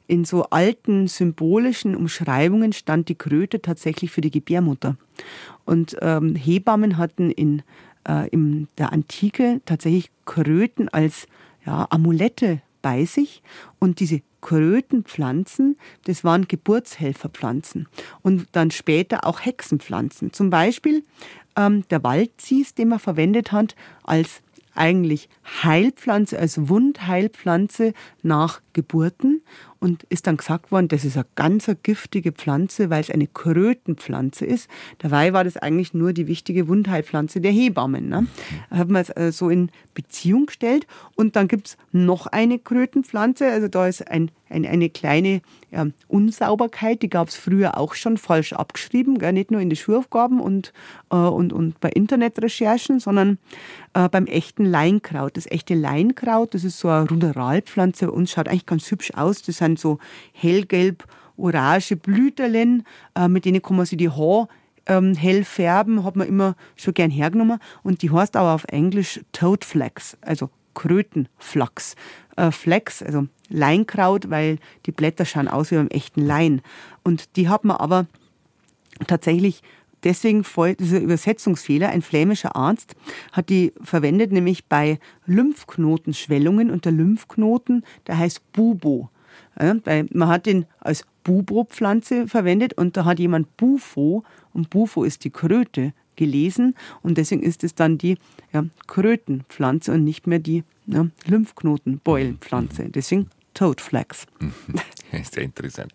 in so alten symbolischen Umschreibungen stand die Kröte tatsächlich für die Gebärmutter. Und ähm, Hebammen hatten in, äh, in der Antike tatsächlich Kröten als ja, Amulette bei sich. Und diese Krötenpflanzen, das waren Geburtshelferpflanzen und dann später auch Hexenpflanzen. Zum Beispiel ähm, der Waldzies, den man verwendet hat als eigentlich Heilpflanze, als Wundheilpflanze nach Geburten und ist dann gesagt worden, das ist eine ganz giftige Pflanze, weil es eine Krötenpflanze ist. Dabei war das eigentlich nur die wichtige Wundheilpflanze der Hebammen. Ne? Da hat man es so in Beziehung gestellt. Und dann gibt es noch eine Krötenpflanze, also da ist ein, ein, eine kleine ja, Unsauberkeit, die gab es früher auch schon falsch abgeschrieben, gell? Nicht nur in die Schulaufgaben und, äh, und, und bei Internetrecherchen, sondern äh, beim echten Leinkraut. Das echte Leinkraut, das ist so eine Ruderalpflanze und schaut eigentlich ganz hübsch aus. Das sind so hellgelb, orange Blüterlen, äh, mit denen kann man sich die Haare ähm, hell färben, hat man immer schon gern hergenommen. Und die heißt aber auf Englisch Toadflax, also Krötenflachs. Äh, Flax, also Leinkraut, weil die Blätter schauen aus wie beim echten Lein. Und die hat man aber tatsächlich deswegen voll, dieser Übersetzungsfehler, ein flämischer Arzt hat die verwendet, nämlich bei Lymphknotenschwellungen und der Lymphknoten, der heißt Bubo. Ja, weil man hat ihn als Bubo-Pflanze verwendet und da hat jemand Bufo, und Bufo ist die Kröte, gelesen und deswegen ist es dann die ja, Krötenpflanze und nicht mehr die ja, Lymphknotenbeulenpflanze. Deswegen Toadflax. Sehr interessant.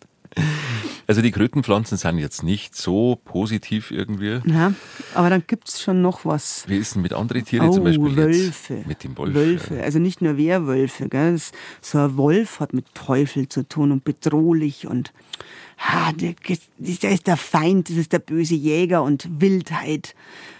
Also die Krötenpflanzen sind jetzt nicht so positiv irgendwie. Ja, aber dann gibt es schon noch was. Wie ist denn mit anderen Tieren oh, zum Beispiel Wölfe. Jetzt? Mit dem Wolf. Wölfe, ja. also nicht nur Werwölfe. Gell? Das, so ein Wolf hat mit Teufel zu tun und bedrohlich und ha, der, der ist der Feind, das ist der böse Jäger und Wildheit,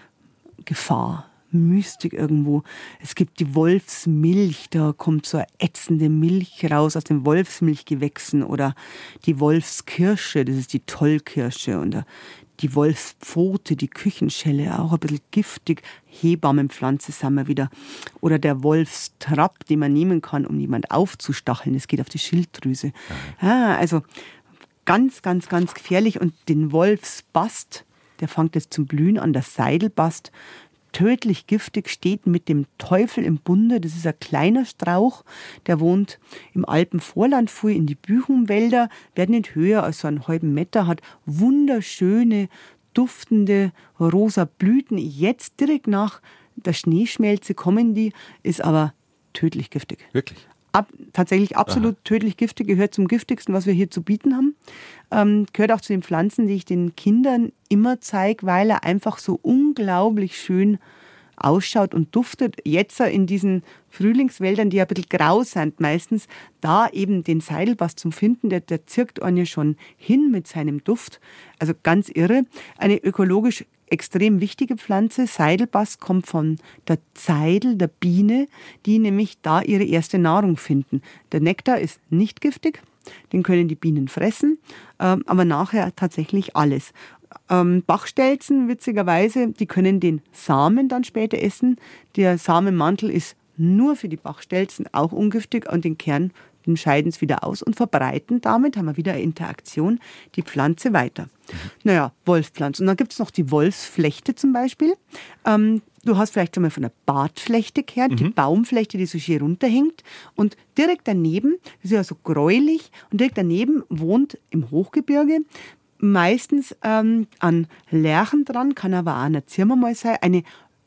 Gefahr. Mystik irgendwo. Es gibt die Wolfsmilch, da kommt so eine ätzende Milch raus aus den Wolfsmilchgewächsen oder die Wolfskirsche, das ist die Tollkirsche und die Wolfspfote, die Küchenschelle, auch ein bisschen giftig. Hebammenpflanze sind wir wieder. Oder der Wolfstrapp, den man nehmen kann, um jemand aufzustacheln. Das geht auf die Schilddrüse. Ah, also ganz, ganz, ganz gefährlich. Und den Wolfsbast, der fängt jetzt zum Blühen an, der Seidelbast, tödlich giftig, steht mit dem Teufel im Bunde. Das ist ein kleiner Strauch, der wohnt im Alpenvorland, fuhr in die Büchenwälder, wird nicht höher als so einen halben Meter, hat wunderschöne, duftende rosa Blüten. Jetzt direkt nach der Schneeschmelze kommen die, ist aber tödlich giftig. Wirklich? Ab, tatsächlich absolut Aha. tödlich giftig, gehört zum giftigsten, was wir hier zu bieten haben. Ähm, gehört auch zu den Pflanzen, die ich den Kindern immer zeige, weil er einfach so unglaublich schön ausschaut und duftet. Jetzt in diesen Frühlingswäldern, die ja ein bisschen grau sind meistens, da eben den Seidelbast zum Finden, der, der zirkt einen ja schon hin mit seinem Duft. Also ganz irre. Eine ökologisch extrem wichtige Pflanze. Seidelbast kommt von der Zeidel, der Biene, die nämlich da ihre erste Nahrung finden. Der Nektar ist nicht giftig, den können die Bienen fressen, ähm, aber nachher tatsächlich alles. Ähm, Bachstelzen, witzigerweise, die können den Samen dann später essen. Der Samenmantel ist nur für die Bachstelzen auch ungiftig und den Kern, den scheiden sie wieder aus und verbreiten damit, haben wir wieder eine Interaktion, die Pflanze weiter. Mhm. Naja, Wolfspflanze. Und dann gibt es noch die Wolfsflechte zum Beispiel. Ähm, du hast vielleicht schon mal von der Bartflechte gehört, mhm. die Baumflechte, die so schier runterhängt. Und direkt daneben, das ist ja so gräulich, und direkt daneben wohnt im Hochgebirge, meistens ähm, an Lärchen dran, kann aber auch an der Zirma mal sein, eine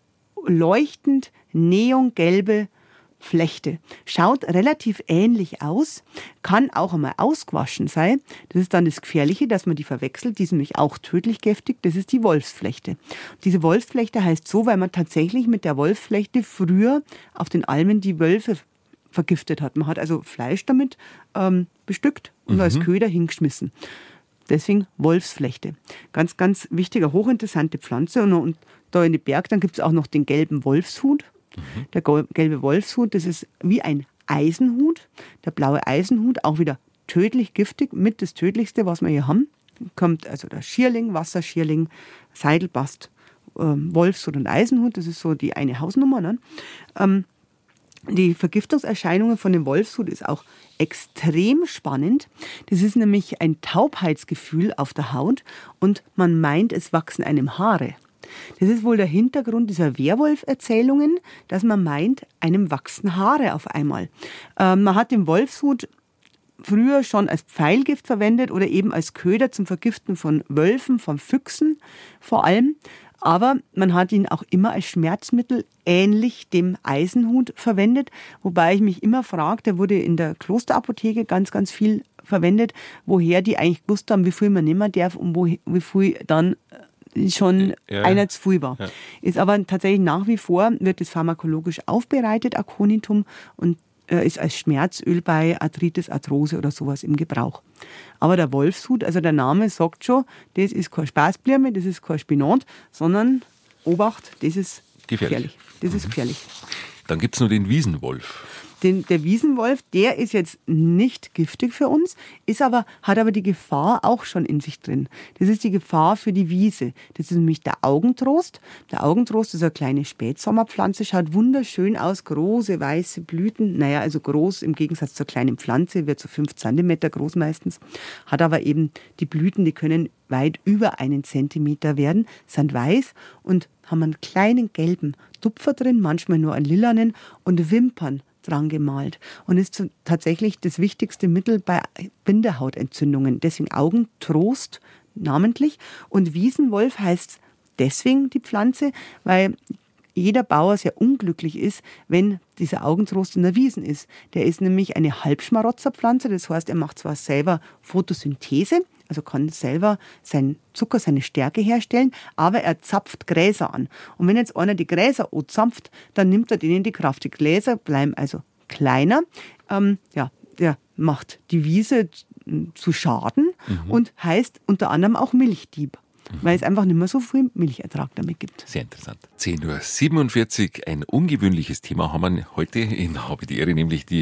leuchtend neongelbe Flechte. Schaut relativ ähnlich aus, kann auch einmal ausgewaschen sein. Das ist dann das Gefährliche, dass man die verwechselt. Die ist nämlich auch tödlich giftig. Das ist die Wolfsflechte. Diese Wolfsflechte heißt so, weil man tatsächlich mit der Wolfsflechte früher auf den Almen die Wölfe vergiftet hat. Man hat also Fleisch damit ähm, bestückt und mhm. als Köder hingeschmissen. Deswegen Wolfsflechte. Ganz, ganz wichtige, hochinteressante Pflanze. Und, und da in den Berg, dann gibt es auch noch den gelben Wolfshut. Mhm. Der gelbe Wolfshut, das ist wie ein Eisenhut. Der blaue Eisenhut, auch wieder tödlich giftig, mit das Tödlichste, was wir hier haben. Kommt also der Schierling, Wasserschierling, Seidelbast, ähm, Wolfshut und Eisenhut. Das ist so die eine Hausnummer. Ne? Ähm, Die Vergiftungserscheinungen von dem Wolfshut ist auch extrem spannend. Das ist nämlich ein Taubheitsgefühl auf der Haut und man meint, es wachsen einem Haare. Das ist wohl der Hintergrund dieser Werwolf-Erzählungen, dass man meint, einem wachsen Haare auf einmal. Ähm, man hat den Wolfshut früher schon als Pfeilgift verwendet oder eben als Köder zum Vergiften von Wölfen, von Füchsen vor allem. Aber man hat ihn auch immer als Schmerzmittel ähnlich dem Eisenhut verwendet. Wobei ich mich immer frage, der wurde in der Klosterapotheke ganz, ganz viel verwendet, woher die eigentlich gewusst haben, wie viel man nehmen darf und wo, wie viel dann schon ja, einer zu viel war. Ja. Ist aber tatsächlich nach wie vor, wird es pharmakologisch aufbereitet, Aconitum, und ist als Schmerzöl bei Arthritis, Arthrose oder sowas im Gebrauch. Aber der Wolfshut, also der Name sagt schon, das ist kein Spaßblume, das ist kein Spinat, sondern Obacht, das ist gefährlich. gefährlich. Das mhm. ist gefährlich. Dann gibt es noch den Wiesenwolf. Den, der Wiesenwolf, der ist jetzt nicht giftig für uns, ist aber, hat aber die Gefahr auch schon in sich drin. Das ist die Gefahr für die Wiese. Das ist nämlich der Augentrost. Der Augentrost ist eine kleine Spätsommerpflanze, schaut wunderschön aus, große weiße Blüten. Naja, also groß im Gegensatz zur kleinen Pflanze, wird so fünf Zentimeter groß meistens. Hat aber eben die Blüten, die können weit über einen Zentimeter werden, sind weiß und haben einen kleinen gelben Tupfer drin, manchmal nur einen lilanen und Wimpern dran gemalt und ist tatsächlich das wichtigste Mittel bei Bindehautentzündungen. Deswegen Augentrost namentlich. Und Wiesenwolf heißt deswegen die Pflanze, weil jeder Bauer sehr unglücklich ist, wenn dieser Augentrost in der Wiesen ist. Der ist nämlich eine Halbschmarotzerpflanze, das heißt, er macht zwar selber Photosynthese, also kann selber seinen Zucker, seine Stärke herstellen, aber er zapft Gräser an. Und wenn jetzt einer die Gräser anzapft, dann nimmt er denen die Kraft. Die Gräser bleiben also kleiner. Ähm, ja, der macht die Wiese zu Schaden mhm. und heißt unter anderem auch Milchdieb. Mhm. Weil es einfach nicht mehr so viel Milchertrag damit gibt. Sehr interessant. zehn Uhr siebenundvierzig, ein ungewöhnliches Thema haben wir heute in Habe die Ehre, nämlich die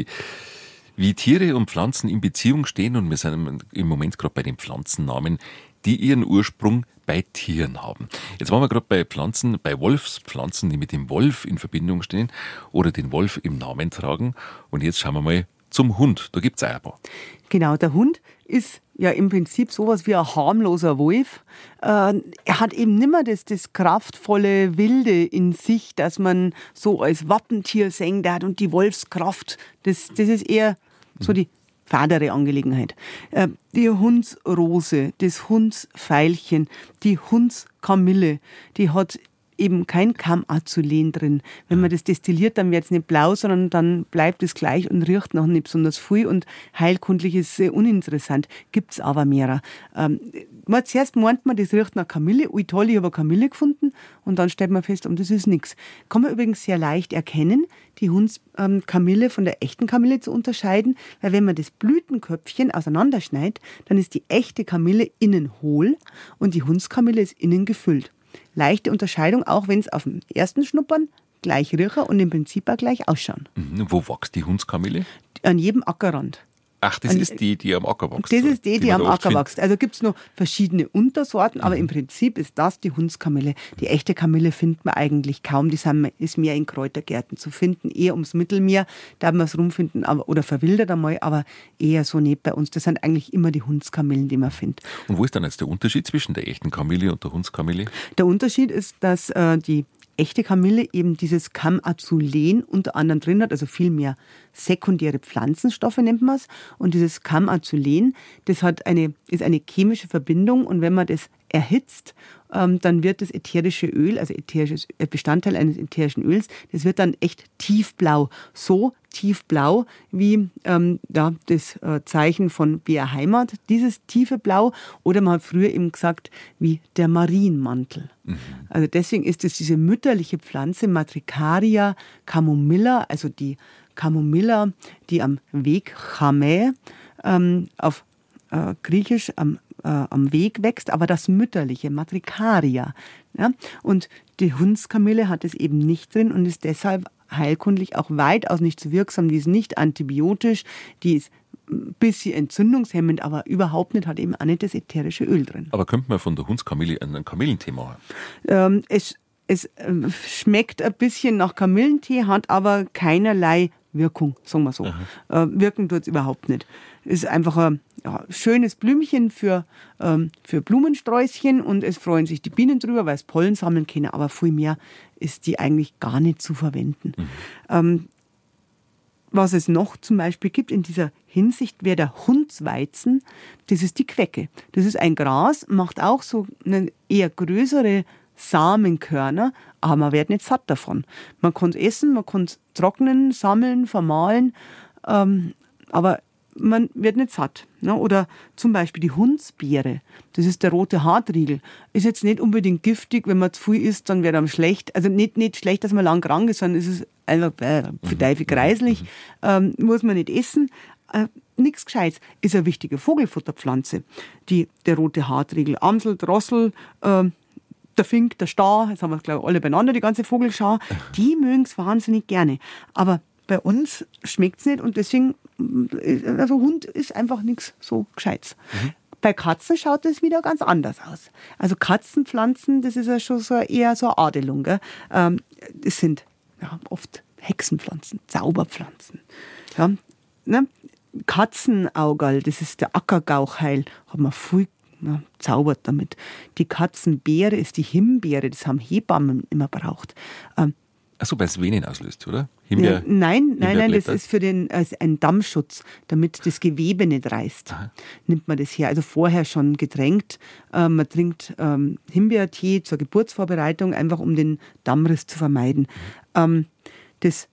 wie Tiere und Pflanzen in Beziehung stehen, und wir sind im Moment gerade bei den Pflanzennamen, die ihren Ursprung bei Tieren haben. Jetzt waren wir gerade bei Pflanzen, bei Wolfspflanzen, die mit dem Wolf in Verbindung stehen oder den Wolf im Namen tragen. Und jetzt schauen wir mal zum Hund. Da gibt es auch ein paar. Genau, der Hund ist ja im Prinzip sowas wie ein harmloser Wolf. Äh, er hat eben nicht mehr das, das kraftvolle Wilde in sich, dass man so als Wappentier sehen darf und die Wolfskraft. Das, das ist eher so die fadere Angelegenheit. Äh, die Hundsrose, das Hundsveilchen, die Hundskamille, die hat eben kein Chamazolen drin. Wenn man das destilliert, dann wird es nicht blau, sondern dann bleibt es gleich und riecht noch nicht besonders viel und heilkundlich ist es uninteressant. Gibt es aber mehrere. Ähm, man, zuerst meint man, das riecht nach Kamille. Ui toll, ich habe Kamille gefunden. Und dann stellt man fest, um, das ist nichts. Kann man übrigens sehr leicht erkennen, die Hundskamille von der echten Kamille zu unterscheiden, weil wenn man das Blütenköpfchen auseinanderschneidet, dann ist die echte Kamille innen hohl und die Hundskamille ist innen gefüllt. Leichte Unterscheidung, auch wenn es auf dem ersten Schnuppern gleich riechen und im Prinzip auch gleich ausschauen. Mhm. Wo wächst die Hundskamille? An jedem Ackerrand. Ach, das An, ist die, die am Acker wächst. Das ist die, die, die am Acker wächst. Also gibt es noch verschiedene Untersorten, aber mhm. im Prinzip ist das die Hundskamille. Die echte Kamille findet man eigentlich kaum. Die sind, ist mehr in Kräutergärten zu finden, eher ums Mittelmeer, da man es rumfinden, aber, oder verwildert einmal, aber eher so nicht bei uns. Das sind eigentlich immer die Hundskamillen, die man findet. Und wo ist dann jetzt der Unterschied zwischen der echten Kamille und der Hundskamille? Der Unterschied ist, dass äh, die echte Kamille eben dieses Chamazolen unter anderem drin hat, also viel mehr sekundäre Pflanzenstoffe nennt man es. Und dieses Chamazolen, das hat eine, ist eine chemische Verbindung und wenn man das erhitzt, ähm, dann wird das ätherische Öl, also ätherisches Bestandteil eines ätherischen Öls, das wird dann echt tiefblau. So tiefblau wie ähm, ja, das äh, Zeichen von B R Heimat, dieses tiefe Blau. Oder man hat früher eben gesagt, wie der Marienmantel. Mhm. Also deswegen ist es diese mütterliche Pflanze Matricaria camomilla, also die Camomilla, die am Weg Chame ähm, auf äh, Griechisch am äh, am Weg wächst, aber das mütterliche, Matricaria. Ja? Und die Hundskamille hat es eben nicht drin und ist deshalb heilkundlich auch weitaus nicht so wirksam. Die ist nicht antibiotisch, die ist ein bisschen entzündungshemmend, aber überhaupt nicht, hat eben auch nicht das ätherische Öl drin. Aber könnte man von der Hundskamille ein Kamillenthema haben? Ähm, es es äh, schmeckt ein bisschen nach Kamillentee, hat aber keinerlei Wirkung, sagen wir so. Äh, wirken tut es überhaupt nicht. Ist einfach ein ja, schönes Blümchen für, ähm, für Blumensträußchen und es freuen sich die Bienen drüber, weil es Pollen sammeln können, aber viel mehr ist die eigentlich gar nicht zu verwenden. Mhm. Ähm, was es noch zum Beispiel gibt in dieser Hinsicht, wäre der Hundsweizen, das ist die Quecke. Das ist ein Gras, macht auch so eine eher größere Samenkörner, aber man wird nicht satt davon. Man kann es essen, man kann es trocknen, sammeln, vermahlen, ähm, aber man wird nicht satt. Ne? Oder zum Beispiel die Hundsbeere, das ist der rote Hartriegel. Ist jetzt nicht unbedingt giftig, wenn man zu viel isst, dann wird einem schlecht. Also nicht, nicht schlecht, dass man lang krank ist, sondern es ist einfach äh, für kreislich, ähm, muss man nicht essen. Äh, Nichts Gescheites. Ist eine wichtige Vogelfutterpflanze. Die, der rote Hartriegel, Amsel, Drossel, äh, der Fink, der Star, jetzt haben wir glaube ich alle beieinander, die ganze Vogelschar, die mögen es wahnsinnig gerne. Aber bei uns schmeckt es nicht und deswegen, also Hund ist einfach nichts so Gescheites. Mhm. Bei Katzen schaut es wieder ganz anders aus. Also Katzenpflanzen, das ist ja schon so eher so eine Adelung. Gell? Ähm, das sind ja, oft Hexenpflanzen, Zauberpflanzen. Ja, ne? Katzenaugerl, das ist der Ackergauchheil, hat man viel ja, zaubert damit. Die Katzenbeere ist die Himbeere, das haben Hebammen immer braucht. Ähm, Achso, weil es Venen auslöst, oder? Himbeer, ja, nein, nein, nein, das ist für den als ein Dammschutz, damit das Gewebe nicht reißt. Aha. Nimmt man das her. Also vorher schon getränkt. Ähm, man trinkt ähm, Himbeertee zur Geburtsvorbereitung, einfach um den Dammriss zu vermeiden. Mhm. Ähm, das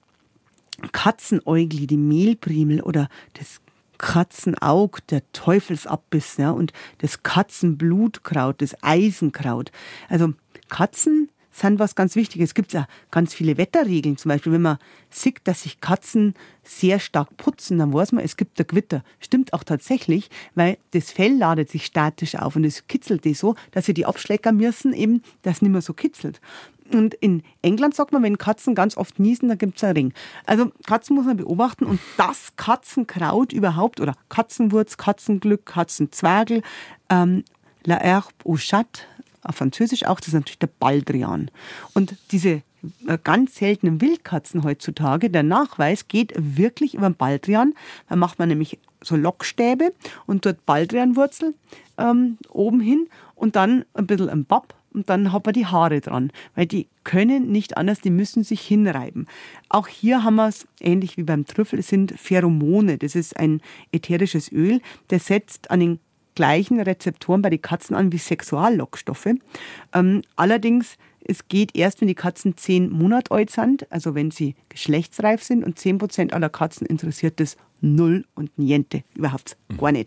Katzenäugli, die Mehlprimel oder das Katzenaug, der Teufelsabbiss, ja, und das Katzenblutkraut, das Eisenkraut. Also Katzen sind was ganz Wichtiges. Es gibt ja ganz viele Wetterregeln. Zum Beispiel, wenn man sieht, dass sich Katzen sehr stark putzen, dann weiß man, es gibt ein Gewitter. Stimmt auch tatsächlich, weil das Fell ladet sich statisch auf und es kitzelt die so, dass sie die abschleckern müssen, eben, dass es nicht mehr so kitzelt. Und in England sagt man, wenn Katzen ganz oft niesen, dann gibt es einen Ring. Also Katzen muss man beobachten und das Katzenkraut überhaupt oder Katzenwurz, Katzenglück, Katzenzwergel, ähm, La Herbe au Chat, auf Französisch auch, das ist natürlich der Baldrian. Und diese ganz seltenen Wildkatzen heutzutage, der Nachweis geht wirklich über den Baldrian. Da macht man nämlich so Lockstäbe und dort Baldrianwurzel ähm, oben hin und dann ein bisschen ein Bab und dann hat man die Haare dran, weil die können nicht anders, die müssen sich hinreiben. Auch hier haben wir es, ähnlich wie beim Trüffel, es sind Pheromone, das ist ein ätherisches Öl, das setzt an den gleichen Rezeptoren bei den Katzen an wie Sexuallockstoffe. Ähm, allerdings, es geht erst, wenn die Katzen zehn Monate alt sind, also wenn sie geschlechtsreif sind und zehn Prozent aller Katzen interessiert das null und niente, überhaupt gar nicht.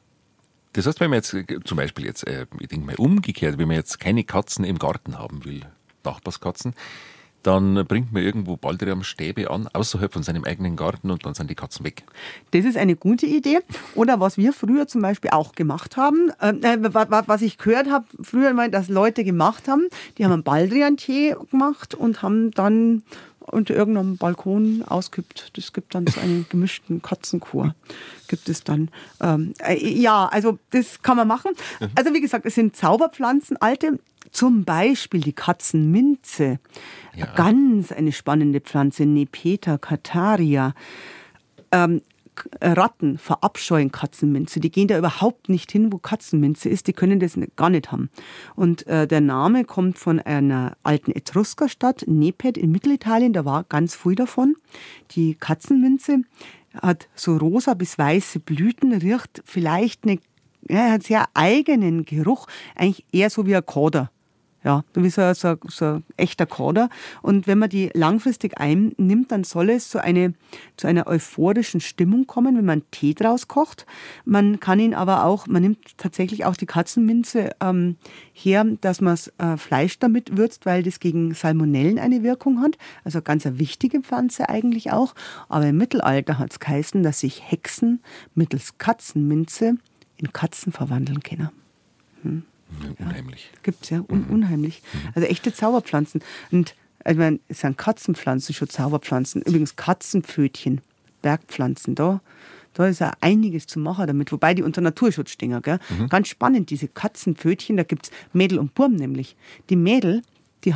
Das heißt, wenn man jetzt zum Beispiel jetzt, ich denke mal umgekehrt, wenn man jetzt keine Katzen im Garten haben will, Nachbarskatzen, dann bringt man irgendwo Baldrianstäbe an, außerhalb von seinem eigenen Garten und dann sind die Katzen weg. Das ist eine gute Idee. Oder was wir früher zum Beispiel auch gemacht haben, äh, was ich gehört habe, früher mal, dass Leute gemacht haben, die haben einen Baldrian-Tee gemacht und haben dann unter irgendeinem Balkon ausgekippt. Das gibt dann so einen gemischten Katzenchor. Gibt es dann. Ähm, äh, ja, also das kann man machen. Also wie gesagt, es sind Zauberpflanzen, alte. Zum Beispiel die Katzenminze. Ja. Ganz eine spannende Pflanze, Nepeta cataria. Ähm, Ratten verabscheuen Katzenminze. Die gehen da überhaupt nicht hin, wo Katzenminze ist. Die können das gar nicht haben. Und äh, der Name kommt von einer alten Etruskerstadt, Nepet in Mittelitalien. Da war ganz viel davon. Die Katzenminze hat so rosa bis weiße Blüten, riecht vielleicht eine, ja, hat sehr eigenen Geruch. Eigentlich eher so wie ein Kader. Ja, wie so, so, so ein echter Kader. Und wenn man die langfristig einnimmt, dann soll es zu, eine, zu einer euphorischen Stimmung kommen, wenn man Tee draus kocht. Man kann ihn aber auch, man nimmt tatsächlich auch die Katzenminze ähm, her, dass man das äh, Fleisch damit würzt, weil das gegen Salmonellen eine Wirkung hat. Also ganz eine wichtige Pflanze eigentlich auch. Aber im Mittelalter hat es geheißen, dass sich Hexen mittels Katzenminze in Katzen verwandeln können. Hm. Ja, unheimlich. Ja, gibt's ja, un- unheimlich. Also echte Zauberpflanzen. Und ich meine, es sind Katzenpflanzen schon Zauberpflanzen. Übrigens Katzenpfötchen, Bergpflanzen, da, da ist ja einiges zu machen damit, wobei die unter Naturschutz stehen. Gell? Mhm. Ganz spannend, diese Katzenpfötchen, da gibt es Mädel und Burm nämlich. Die Mädel, die haben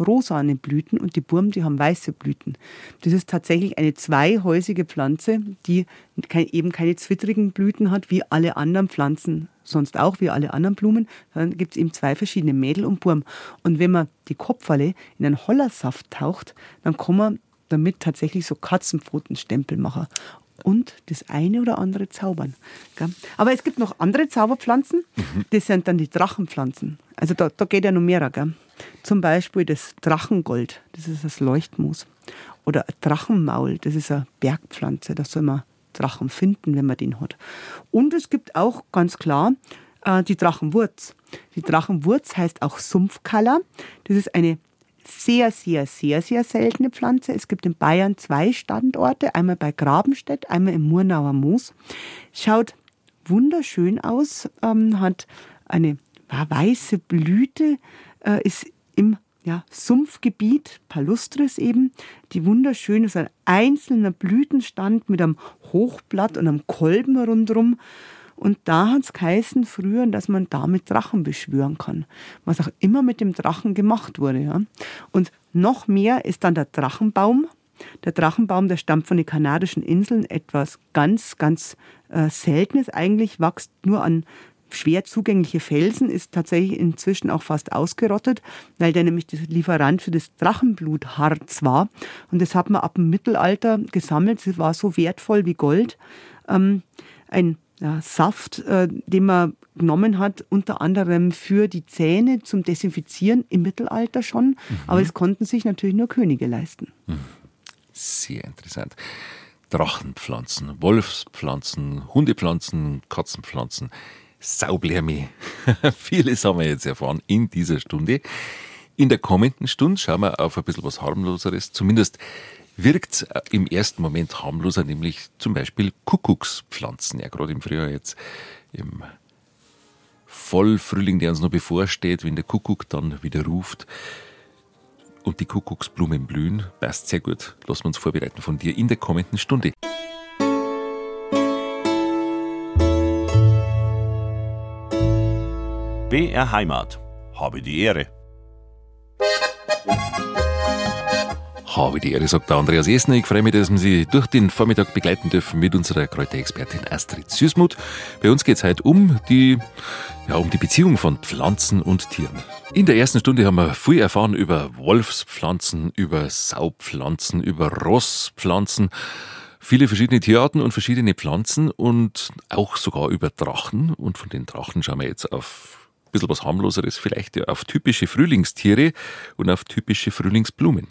rosane Blüten und die Burm, die haben weiße Blüten. Das ist tatsächlich eine zweihäusige Pflanze, die eben keine zwittrigen Blüten hat, wie alle anderen Pflanzen, sonst auch wie alle anderen Blumen. Dann gibt es eben zwei verschiedene, Mädel und Burm. Und wenn man die Kopferle in einen Hollersaft taucht, dann kann man damit tatsächlich so Katzenpfotenstempel machen. Und das eine oder andere zaubern. Gell? Aber es gibt noch andere Zauberpflanzen, mhm. das sind dann die Drachenpflanzen. Also da, da geht ja noch mehr. Gell? Zum Beispiel das Drachengold, das ist das Leuchtmoos. Oder ein Drachenmaul, das ist eine Bergpflanze, da soll man Drachen finden, wenn man den hat. Und es gibt auch ganz klar äh, die Drachenwurz. Die Drachenwurz heißt auch Sumpfkaller. Das ist eine sehr, sehr, sehr, sehr seltene Pflanze. Es gibt in Bayern zwei Standorte, einmal bei Grabenstedt, einmal im Murnauer Moos. Schaut wunderschön aus, ähm, hat eine weiße Blüte, äh, ist im ja, Sumpfgebiet, Palustris eben, die wunderschön ist, ein einzelner Blütenstand mit einem Hochblatt und einem Kolben rundherum. Und da hat es geheißen früher, dass man damit Drachen beschwören kann. Was auch immer mit dem Drachen gemacht wurde. Ja. Und noch mehr ist dann der Drachenbaum. Der Drachenbaum, der stammt von den Kanarischen Inseln. Etwas ganz, ganz äh, Seltenes eigentlich, wächst nur an schwer zugängliche Felsen, ist tatsächlich inzwischen auch fast ausgerottet, weil der nämlich der Lieferant für das Drachenblutharz war. Und das hat man ab dem Mittelalter gesammelt. Das war so wertvoll wie Gold. Ähm, ein Ja, Saft, äh, den man genommen hat, unter anderem für die Zähne zum Desinfizieren im Mittelalter schon. Mhm. Aber es konnten sich natürlich nur Könige leisten. Sehr interessant. Drachenpflanzen, Wolfspflanzen, Hundepflanzen, Katzenpflanzen, Saublärmi. Vieles haben wir jetzt erfahren in dieser Stunde. In der kommenden Stunde schauen wir auf ein bisschen was Harmloseres. Zumindest wirkt im ersten Moment harmloser, nämlich zum Beispiel Kuckuckspflanzen. Ja, gerade im Frühjahr jetzt im Vollfrühling, der uns noch bevorsteht, wenn der Kuckuck dann wieder ruft und die Kuckucksblumen blühen, passt sehr gut. Lassen wir uns vorbereiten von dir in der kommenden Stunde. B R Heimat. Habe die Ehre. Habe die Ehre, sagt der Andreas Esner. Ich freue mich, dass wir Sie durch den Vormittag begleiten dürfen mit unserer Kräuterexpertin Astrid Süßmuth. Bei uns geht es heute um die, ja, um die Beziehung von Pflanzen und Tieren. In der ersten Stunde haben wir viel erfahren über Wolfspflanzen, über Saupflanzen, über Rosspflanzen, viele verschiedene Tierarten und verschiedene Pflanzen und auch sogar über Drachen. Und von den Drachen schauen wir jetzt auf ein bisschen was harmloseres, vielleicht ja auf typische Frühlingstiere und auf typische Frühlingsblumen.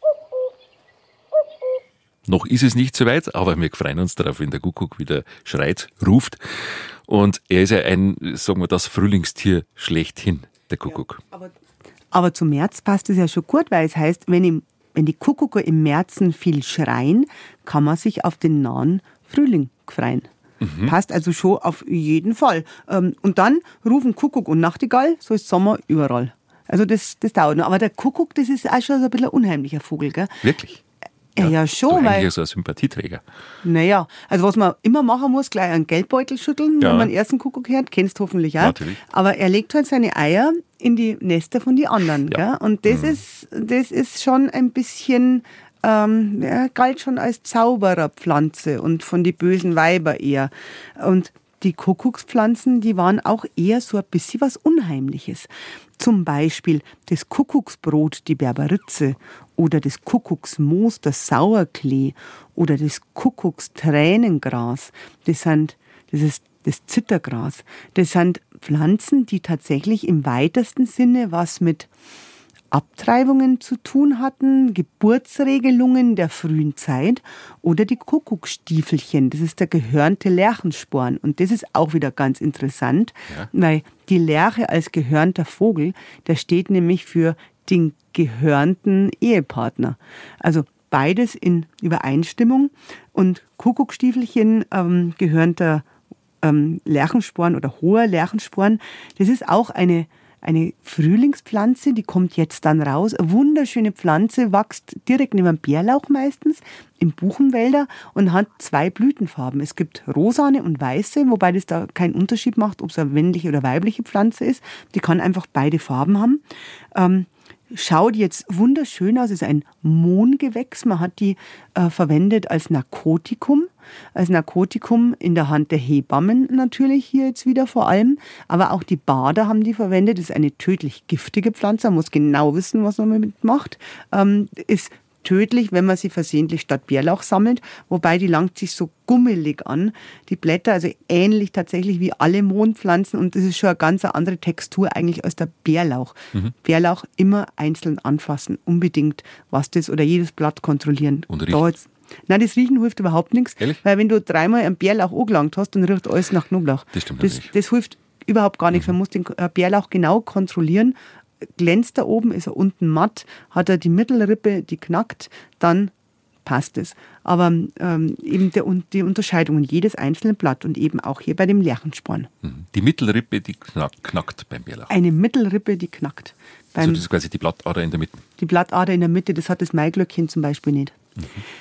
Noch ist es nicht so weit, aber wir freuen uns darauf, wenn der Kuckuck wieder schreit, ruft. Und er ist ja ein, sagen wir, das Frühlingstier schlechthin, der Kuckuck. Ja, aber, aber zum März passt es ja schon gut, weil es heißt, wenn, im, wenn die Kuckucke im Märzen viel schreien, kann man sich auf den nahen Frühling freuen. Mhm. Passt also schon auf jeden Fall. Und dann rufen Kuckuck und Nachtigall, so ist Sommer überall. Also das, das dauert noch. Aber der Kuckuck, das ist auch schon so ein bisschen ein unheimlicher Vogel, gell? Wirklich? Ja, ja, schon. Du eigentlich so ein Sympathieträger. Naja, also was man immer machen muss, gleich einen Geldbeutel schütteln, ja. Wenn man den ersten Kuckuck hört, kennst du hoffentlich auch. Natürlich. Aber er legt halt seine Eier in die Nester von den anderen. Ja. Gell? Und das, mhm. ist, das ist schon ein bisschen, ähm, er galt schon als Zaubererpflanze und von den bösen Weiber eher. Und die Kuckuckspflanzen, die waren auch eher so ein bisschen was Unheimliches. Zum Beispiel das Kuckucksbrot, die Berberitze, oder das Kuckucksmoos, das Sauerklee, oder das Kuckuckstränengras. Das sind, das ist das Zittergras. Das sind Pflanzen, die tatsächlich im weitesten Sinne was mit Abtreibungen zu tun hatten, Geburtsregelungen der frühen Zeit oder die Kuckucksstiefelchen, das ist der gehörnte Lerchensporn. Und das ist auch wieder ganz interessant, ja. Weil die Lerche als gehörnter Vogel, der steht nämlich für den gehörnten Ehepartner. Also beides in Übereinstimmung. Und Kuckucksstiefelchen, ähm, gehörnter ähm, Lerchensporn oder hoher Lerchensporn, das ist auch eine Eine Frühlingspflanze, die kommt jetzt dann raus. Eine wunderschöne Pflanze, wächst direkt neben dem Bärlauch meistens, im Buchenwälder und hat zwei Blütenfarben. Es gibt rosane und weiße, wobei das da keinen Unterschied macht, ob es eine männliche oder weibliche Pflanze ist. Die kann einfach beide Farben haben. Ähm, schaut jetzt wunderschön aus, ist ein Mohngewächs. Man hat die äh, verwendet als Narkotikum. Als Narkotikum in der Hand der Hebammen natürlich hier jetzt wieder vor allem. Aber auch die Bader haben die verwendet. Das ist eine tödlich giftige Pflanze. Man muss genau wissen, was man damit macht. Ähm, ist tödlich, wenn man sie versehentlich statt Bärlauch sammelt. Wobei die langt sich so gummelig an. Die Blätter, also ähnlich tatsächlich wie alle Mohnpflanzen. Und das ist schon eine ganz andere Textur eigentlich als der Bärlauch. Mhm. Bärlauch immer einzeln anfassen. Unbedingt was das oder jedes Blatt kontrollieren. Und riechen? Nein, das Riechen hilft überhaupt nichts. Ehrlich? Weil wenn du dreimal einen Bärlauch angelangt hast, dann riecht alles nach Knoblauch. Das stimmt das, nicht. Das hilft überhaupt gar nichts. Mhm. Man muss den Bärlauch genau kontrollieren. Glänzt er oben, ist er unten matt, hat er die Mittelrippe, die knackt, dann passt es. Aber ähm, eben der, die Unterscheidung in jedes einzelne Blatt und eben auch hier bei dem Lerchensporn. Die Mittelrippe, die knack, knackt beim Bärlauch. Eine Mittelrippe, die knackt. Beim, also das ist quasi die Blattader in der Mitte. Die Blattader in der Mitte, das hat das Maiglöckchen zum Beispiel nicht. Mhm.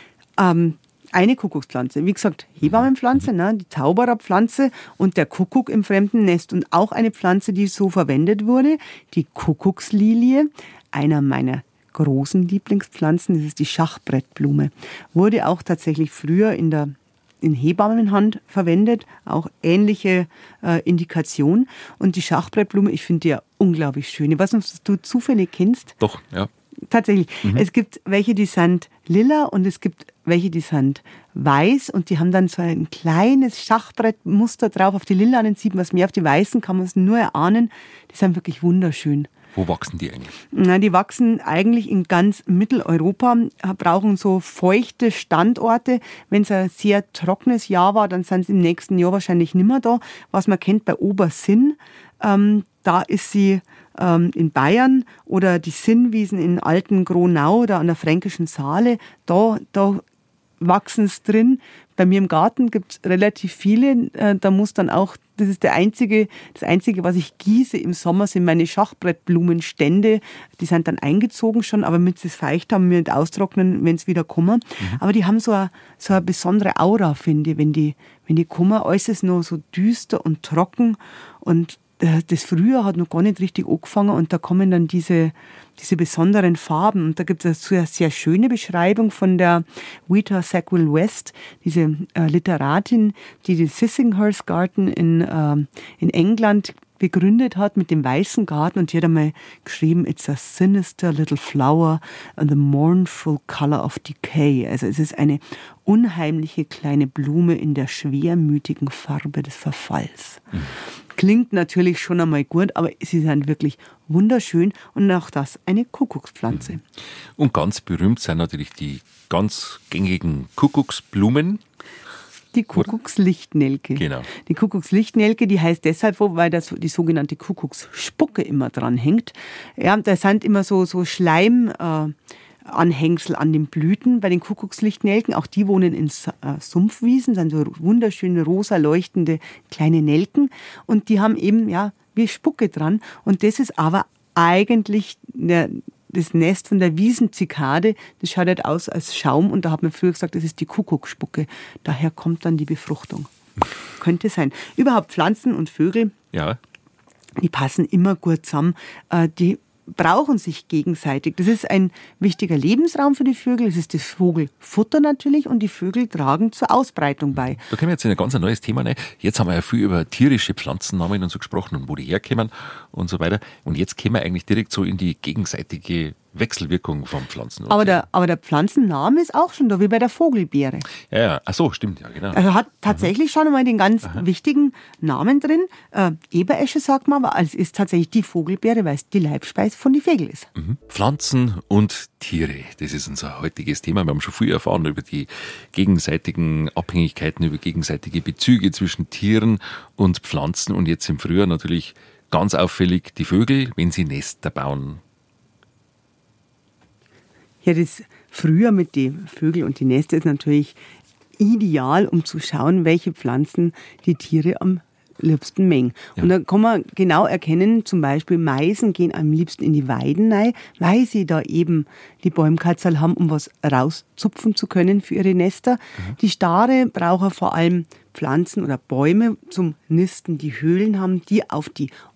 Ähm, Eine Kuckuckspflanze, wie gesagt, Hebammenpflanze, mhm. ne, die Zaubererpflanze und der Kuckuck im fremden Nest. Und auch eine Pflanze, die so verwendet wurde, die Kuckuckslilie, einer meiner großen Lieblingspflanzen, das ist die Schachbrettblume. Wurde auch tatsächlich früher in der in Hebammenhand verwendet, auch ähnliche äh, Indikation. Und die Schachbrettblume, ich finde die ja unglaublich schön. Ich weiß nicht, ob du zufällig kennst. Doch, ja. Tatsächlich. Mhm. Es gibt welche, die sind lila und es gibt welche, die sind weiß und die haben dann so ein kleines Schachbrettmuster drauf. Auf die lilanen sieht man es mehr, auf die weißen kann man es nur erahnen. Die sind wirklich wunderschön. Wo wachsen die eigentlich? Na, die wachsen eigentlich in ganz Mitteleuropa, brauchen so feuchte Standorte. Wenn es ein sehr trockenes Jahr war, dann sind sie im nächsten Jahr wahrscheinlich nicht mehr da. Was man kennt bei Obersinn, ähm, da ist sie ähm, in Bayern oder die Sinnwiesen in Alten Gronau oder an der Fränkischen Saale, da, da wachsen es drin. Bei mir im Garten gibt es relativ viele. Äh, da muss dann auch, das ist der einzige, das Einzige, was ich gieße im Sommer, sind meine Schachbrettblumenstände. Die sind dann eingezogen schon, aber mit es feucht haben wir nicht austrocknen, wenn es wieder kommen. Mhm. Aber die haben so eine, so eine besondere Aura, finde ich, wenn die, wenn die kommen. Alles ist noch so düster und trocken und das Frühjahr hat noch gar nicht richtig angefangen und da kommen dann diese, diese besonderen Farben. Und da gibt es eine sehr schöne Beschreibung von der Rita Sackville West, diese äh, Literatin, die den Sissinghurst Garden in, äh, in England gegründet hat mit dem weißen Garten und die hat einmal geschrieben, it's a sinister little flower and the mournful color of decay. Also es ist eine unheimliche kleine Blume in der schwermütigen Farbe des Verfalls. Mhm. Klingt natürlich schon einmal gut, aber sie sind wirklich wunderschön und auch das eine Kuckuckspflanze. Und ganz berühmt sind natürlich die ganz gängigen Kuckucksblumen. Die Kuckuckslichtnelke. Genau. Die Kuckuckslichtnelke, die heißt deshalb so, weil das die sogenannte Kuckucksspucke immer dran hängt. Ja, da sind immer so, so Schleim, äh, Anhängsel an den Blüten bei den Kuckuckslichtnelken. Auch die wohnen in Sumpfwiesen, sind so wunderschöne rosa leuchtende kleine Nelken und die haben eben ja wie Spucke dran und das ist aber eigentlich der, das Nest von der Wiesenzikade. Das schaut halt aus als Schaum und da hat man früher gesagt, das ist die Kuckucksspucke. Daher kommt dann die Befruchtung. Könnte sein. Überhaupt Pflanzen und Vögel, ja, die passen immer gut zusammen. Die brauchen sich gegenseitig. Das ist ein wichtiger Lebensraum für die Vögel. Es ist das Vogelfutter natürlich und die Vögel tragen zur Ausbreitung bei. Da kommen wir jetzt in ein ganz neues Thema rein. Jetzt haben wir ja viel über tierische Pflanzennamen und so gesprochen und wo die herkommen und so weiter. Und jetzt kommen wir eigentlich direkt so in die gegenseitige Wechselwirkung von Pflanzen. Aber der, aber der Pflanzenname ist auch schon da, wie bei der Vogelbeere. Ja, ja. Ach so, stimmt, ja, genau. Also hat tatsächlich mhm. schon einmal den ganz Aha. wichtigen Namen drin. Äh, Eberesche sagt man, aber es ist tatsächlich die Vogelbeere, weil es die Leibspeise von den Vögeln ist. Mhm. Pflanzen und Tiere, das ist unser heutiges Thema. Wir haben schon viel erfahren über die gegenseitigen Abhängigkeiten, über gegenseitige Bezüge zwischen Tieren und Pflanzen. Und jetzt im Frühjahr natürlich ganz auffällig die Vögel, wenn sie Nester bauen. Ja, das früher mit den Vögeln und die Nester ist natürlich ideal, um zu schauen, welche Pflanzen die Tiere am liebsten mengen. Ja. Und da kann man genau erkennen, zum Beispiel Meisen gehen am liebsten in die Weiden rein, weil sie da eben die Bäumkatzel haben, um was rauszupfen zu können für ihre Nester. Mhm. Die Stare brauchen vor allem Pflanzen oder Bäume zum Nisten, die Höhlen haben, die auf die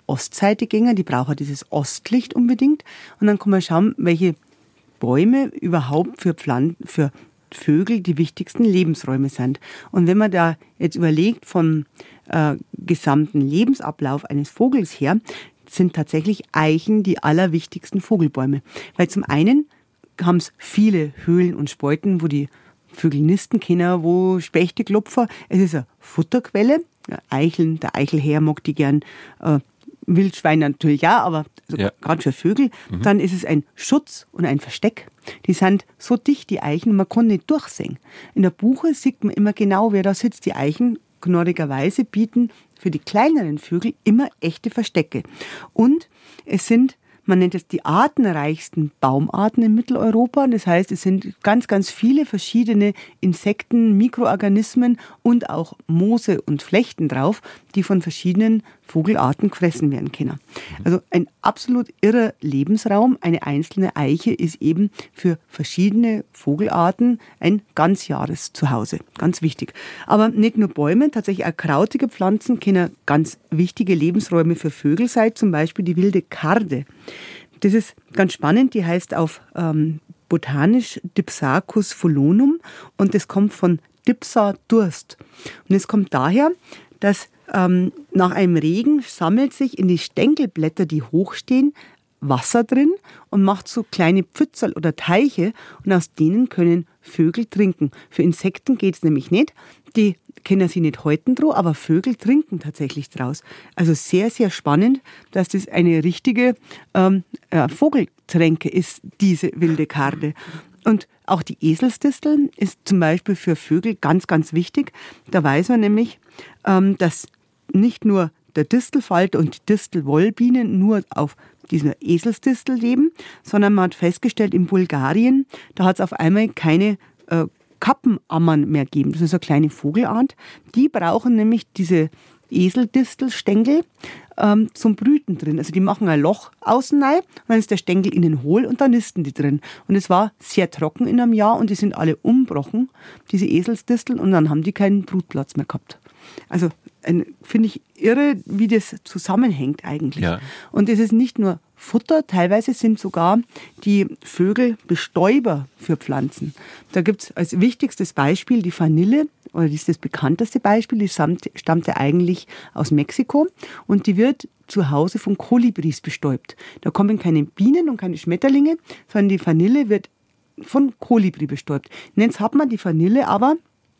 Ostseite gehen, die brauchen dieses Ostlicht unbedingt. Und dann kann man schauen, welche Bäume überhaupt für Pflanzen, für Vögel die wichtigsten Lebensräume sind. Und wenn man da jetzt überlegt, vom äh, gesamten Lebensablauf eines Vogels her, sind tatsächlich Eichen die allerwichtigsten Vogelbäume. Weil zum einen haben es viele Höhlen und Spalten, wo die Vögel nisten können, wo Spechte klopfen. Es ist eine Futterquelle. Eicheln, der Eichelherr mag die gern, äh, Wildschweine natürlich auch, aber also ja. gerade für Vögel. Mhm. Dann ist es ein Schutz und ein Versteck. Die sind so dicht, die Eichen, man kann nicht durchsehen. In der Buche sieht man immer genau, wer da sitzt. Die Eichen, knorrigerweise, bieten für die kleineren Vögel immer echte Verstecke. Und es sind, man nennt es die artenreichsten Baumarten in Mitteleuropa. Das heißt, es sind ganz, ganz viele verschiedene Insekten, Mikroorganismen und auch Moose und Flechten drauf, die von verschiedenen Vogelarten gefressen werden können. Also ein absolut irrer Lebensraum. Eine einzelne Eiche ist eben für verschiedene Vogelarten ein ganzjahres Zuhause. Ganz wichtig. Aber nicht nur Bäume, tatsächlich auch krautige Pflanzen können ganz wichtige Lebensräume für Vögel sein, zum Beispiel die wilde Karde. Das ist ganz spannend, die heißt auf ähm, botanisch Dipsacus pholonum und das kommt von Dipsa, Durst. Und es kommt daher, dass ähm, nach einem Regen sammelt sich in die Stängelblätter, die hochstehen, Wasser drin und macht so kleine Pfützel oder Teiche und aus denen können Vögel trinken. Für Insekten geht es nämlich nicht, die können sie nicht halten drauf, aber Vögel trinken tatsächlich draus. Also sehr, sehr spannend, dass das eine richtige ähm, äh, Vogeltränke ist, diese wilde Karde. Und auch die Eselsdistel ist zum Beispiel für Vögel ganz, ganz wichtig. Da weiß man nämlich, ähm, dass nicht nur der Distelfalter und die Distelwollbienen nur auf dieser Eselsdistel leben, sondern man hat festgestellt, in Bulgarien, da hat es auf einmal keine äh, Kappenammern mehr geben. Das ist eine kleine Vogelart. Die brauchen nämlich diese Eseldistelstängel ähm, zum Brüten drin. Also die machen ein Loch außen rein, dann ist der Stängel innen hohl und da nisten die drin. Und es war sehr trocken in einem Jahr und die sind alle umbrochen, diese Eselsdisteln, und dann haben die keinen Brutplatz mehr gehabt. Also finde ich irre, wie das zusammenhängt eigentlich. Ja. Und es ist nicht nur Futter, teilweise sind sogar die Vögel Bestäuber für Pflanzen. Da gibt es als wichtigstes Beispiel die Vanille, oder das ist das bekannteste Beispiel, die stammt, stammt ja eigentlich aus Mexiko und die wird zu Hause von Kolibris bestäubt. Da kommen keine Bienen und keine Schmetterlinge, sondern die Vanille wird von Kolibri bestäubt. Jetzt hat man die Vanille aber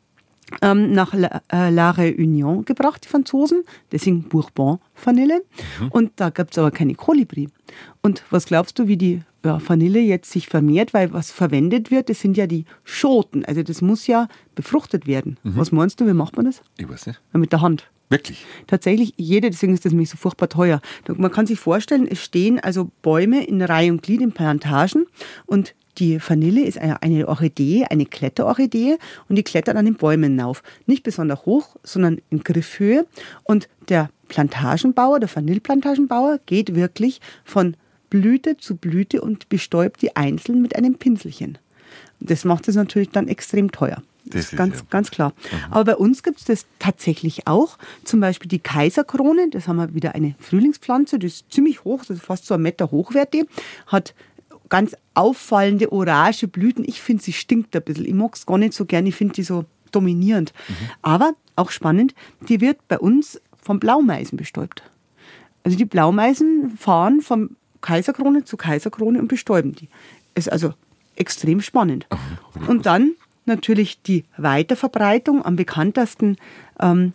Ähm, nach La, äh, La Réunion gebracht, die Franzosen, deswegen Bourbon-Vanille. Mhm. Und da gab es aber keine Kolibri. Und was glaubst du, wie die ja, Vanille jetzt sich vermehrt? Weil was verwendet wird, das sind ja die Schoten. Also das muss ja befruchtet werden. Mhm. Was meinst du, wie macht man das? Ich weiß nicht. Ja, mit der Hand. Wirklich? Tatsächlich, jede, deswegen ist das nämlich so furchtbar teuer. Man kann sich vorstellen, es stehen also Bäume in Reihe und Glied in Plantagen und die Vanille ist eine, eine Orchidee, eine Kletterorchidee und die klettert an den Bäumen rauf. Nicht besonders hoch, sondern in Griffhöhe. Und der Plantagenbauer, der Vanilleplantagenbauer, geht wirklich von Blüte zu Blüte und bestäubt die einzeln mit einem Pinselchen. Das macht es natürlich dann extrem teuer. Das, das ist ganz, ja. ganz klar. Mhm. Aber bei uns gibt es das tatsächlich auch. Zum Beispiel die Kaiserkrone, das haben wir wieder eine Frühlingspflanze, die ist ziemlich hoch, das ist fast so ein Meter hochwert, die hat ganz auffallende orange Blüten. Ich finde, sie stinkt ein bisschen. Ich mag es gar nicht so gern. Ich finde die so dominierend. Mhm. Aber auch spannend, die wird bei uns vom Blaumeisen bestäubt. Also die Blaumeisen fahren von Kaiserkrone zu Kaiserkrone und bestäuben die. Ist also extrem spannend. Mhm. Und dann natürlich die Weiterverbreitung. Am bekanntesten, ähm,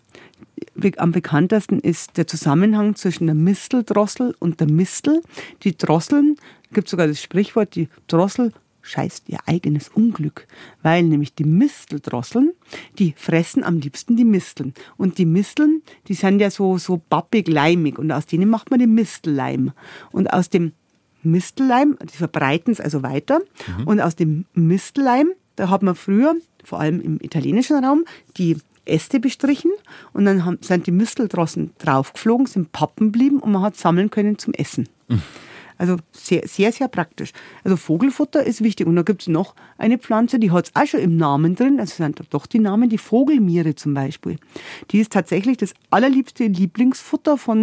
am bekanntesten ist der Zusammenhang zwischen der Misteldrossel und der Mistel. Die Drosseln, gibt sogar das Sprichwort, die Drossel scheißt ihr eigenes Unglück, weil nämlich die Misteldrosseln, die fressen am liebsten die Misteln. Und die Misteln, die sind ja so, so bappig, leimig und aus denen macht man den Mistelleim. Und aus dem Mistelleim, die verbreiten es also weiter, mhm. und aus dem Mistelleim, da hat man früher, vor allem im italienischen Raum, die Äste bestrichen und dann haben, sind die Misteldrossen draufgeflogen, sind Pappen geblieben und man hat sammeln können zum Essen. Mhm. Also sehr, sehr, sehr praktisch. Also Vogelfutter ist wichtig. Und da gibt es noch eine Pflanze, die hat es auch schon im Namen drin. Also sind doch die Namen, die Vogelmiere zum Beispiel. Die ist tatsächlich das allerliebste Lieblingsfutter von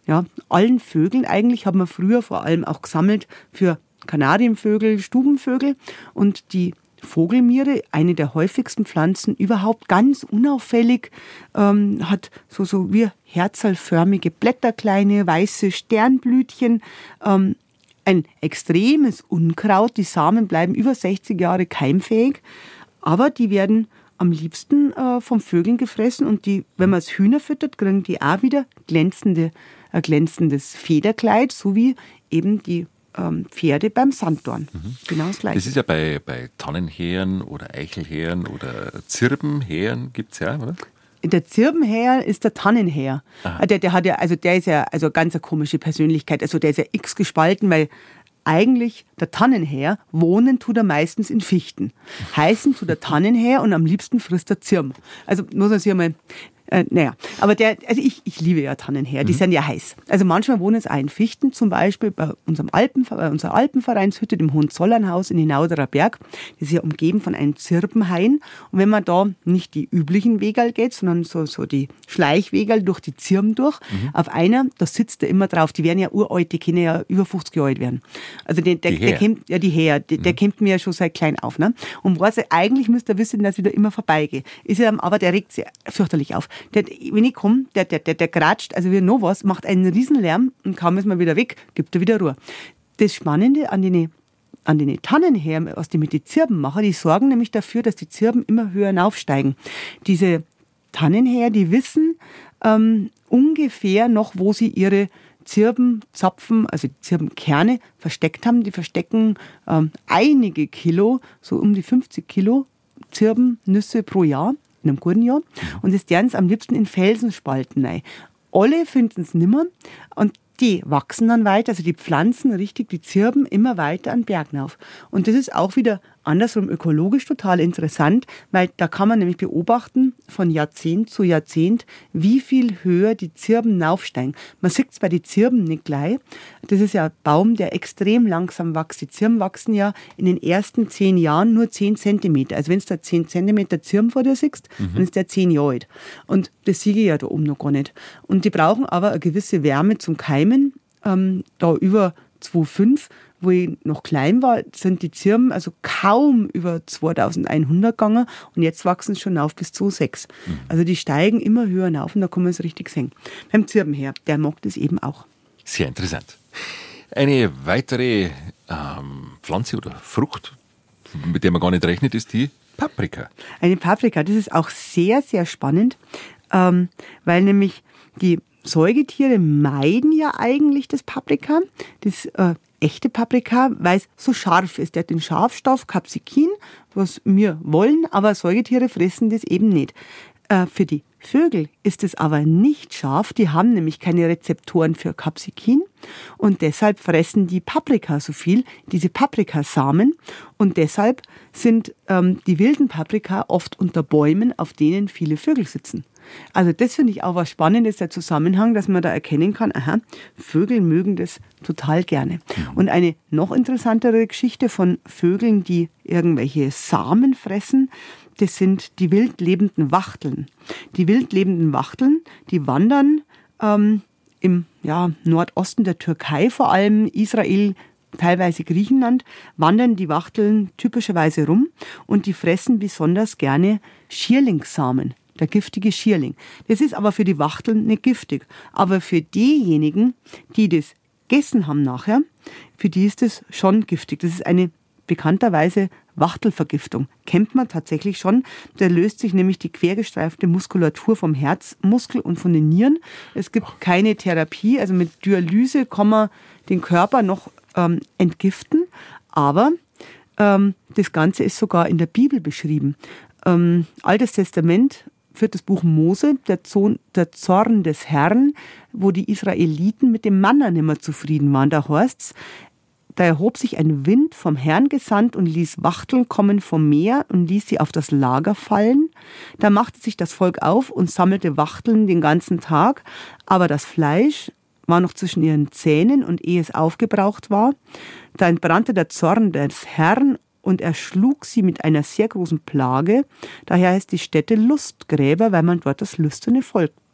ja, allen Vögeln eigentlich, haben wir früher vor allem auch gesammelt für Kanarienvögel, Stubenvögel und die Vogelmiere, eine der häufigsten Pflanzen überhaupt, ganz unauffällig, ähm, hat so, so wie herzalförmige Blätter, kleine weiße Sternblütchen, ähm, ein extremes Unkraut. Die Samen bleiben über sechzig Jahre keimfähig, aber die werden am liebsten äh, vom Vögeln gefressen und die, wenn man es Hühner füttert, kriegen die auch wieder glänzende, ein glänzendes Federkleid, so wie eben die ähm, Pferde beim Sanddorn. Mhm. Genau das Gleiche. Das ist ja bei, bei Tannenhähern oder Eichelhähern oder Zirbenhähern gibt es ja, oder? Der Zirbenhäher ist der Tannenhäher. Der, der hat ja, also der ist ja also ganz eine komische Persönlichkeit. Also der ist ja x gespalten, weil eigentlich der Tannenhäher wohnen tut er meistens in Fichten. Heißen tut der Tannenhäher und am liebsten frisst er Zirben. Also muss man sich einmal, äh, naja, aber der, also ich, ich liebe ja Tannenhäher, die mhm. sind ja heiß. Also manchmal wohnen es auch in Fichten, zum Beispiel bei unserem Alpen, bei unserer Alpenvereinshütte, dem Hohenzollernhaus in Hinauderer Berg. Das ist ja umgeben von einem Zirbenhain. Und wenn man da nicht die üblichen Wegerl geht, sondern so, so die Schleichwegerl durch die Zirben durch, mhm. auf einer, da sitzt er immer drauf. Die werden ja uralt, die können ja über fünfzig Jahre alt werden. Also der, der, der kennt, ja die Häher, der, mhm. der kennt mir ja schon seit klein auf. Ne? Und weiß er, eigentlich müsste er wissen, dass ich da immer vorbeigehe. Ist er, aber der regt sich fürchterlich auf. Der, wenn ich komme, der, der, der, der kratscht, also wie noch was, macht einen Riesenlärm und kaum ist man wieder weg, gibt er wieder Ruhe. Das Spannende an den, an den Tannenhähern, was die mit den Zirben machen, die sorgen nämlich dafür, dass die Zirben immer höher hinaufsteigen. Diese Tannenhäher, die wissen ähm, ungefähr noch, wo sie ihre Zirbenzapfen, also die Zirbenkerne versteckt haben. Die verstecken ähm, einige Kilo, so um die fünfzig Kilo Zirbennüsse pro Jahr, in einem guten Jahr. Und das tun sie am liebsten in Felsenspalten rein. Alle finden es nimmer und die wachsen dann weiter, also die pflanzen richtig die Zirben immer weiter an den Berg hinauf. Und das ist auch wieder andersrum ökologisch total interessant, weil da kann man nämlich beobachten von Jahrzehnt zu Jahrzehnt, wie viel höher die Zirben hinaufsteigen. Man sieht es bei den Zirben nicht gleich. Das ist ja ein Baum, der extrem langsam wächst. Die Zirben wachsen ja in den ersten zehn Jahren nur zehn Zentimeter. Also wenn du da zehn Zentimeter Zirben vor dir siehst, mhm. dann ist der zehn Jahre alt. Und das sehe ich ja da oben noch gar nicht. Und die brauchen aber eine gewisse Wärme zum Keimen. Ähm, da über zwei Komma fünf, wo ich noch klein war, sind die Zirben also kaum über zweitausendeinhundert gegangen und jetzt wachsen sie schon auf bis zwei Komma sechs. Mhm. Also die steigen immer höher hinauf und da kann man es richtig sehen. Beim Zirbenhäher, der mag das eben auch. Sehr interessant. Eine weitere ähm, Pflanze oder Frucht, mit der man gar nicht rechnet, ist die Paprika. Eine Paprika, das ist auch sehr, sehr spannend, ähm, weil nämlich die Säugetiere meiden ja eigentlich das Paprika, das äh, echte Paprika, weil es so scharf ist. Der hat den Scharfstoff Capsicin, was wir wollen, aber Säugetiere fressen das eben nicht. Äh, für die Vögel ist es aber nicht scharf, die haben nämlich keine Rezeptoren für Capsicin und deshalb fressen die Paprika so viel, diese Paprikasamen und deshalb sind ähm, die wilden Paprika oft unter Bäumen, auf denen viele Vögel sitzen. Also das finde ich auch was Spannendes, der Zusammenhang, dass man da erkennen kann, aha, Vögel mögen das total gerne. Und eine noch interessantere Geschichte von Vögeln, die irgendwelche Samen fressen, das sind die wild lebenden Wachteln. Die wild lebenden Wachteln, die wandern ähm, im ja, Nordosten der Türkei, vor allem Israel, teilweise Griechenland, wandern die Wachteln typischerweise rum und die fressen besonders gerne Schierlingssamen. Der giftige Schierling. Das ist aber für die Wachteln nicht giftig. Aber für diejenigen, die das gegessen haben nachher, für die ist das schon giftig. Das ist eine bekannterweise Wachtelvergiftung. Kennt man tatsächlich schon. Da löst sich nämlich die quergestreifte Muskulatur vom Herzmuskel und von den Nieren. Es gibt keine Therapie. Also mit Dialyse kann man den Körper noch ähm, entgiften. Aber ähm, das Ganze ist sogar in der Bibel beschrieben. Ähm, Altes Testament, viertes Buch Mose, der, Zorn, der Zorn des Herrn, wo die Israeliten mit dem Manna nicht mehr zufrieden waren. Da heißt's, da erhob sich ein Wind vom Herrn gesandt und ließ Wachteln kommen vom Meer und ließ sie auf das Lager fallen. Da machte sich das Volk auf und sammelte Wachteln den ganzen Tag, aber das Fleisch war noch zwischen ihren Zähnen und ehe es aufgebraucht war, da entbrannte der Zorn des Herrn und er schlug sie mit einer sehr großen Plage. Daher heißt die Stätte Lustgräber, weil man dort das lüsterne Volk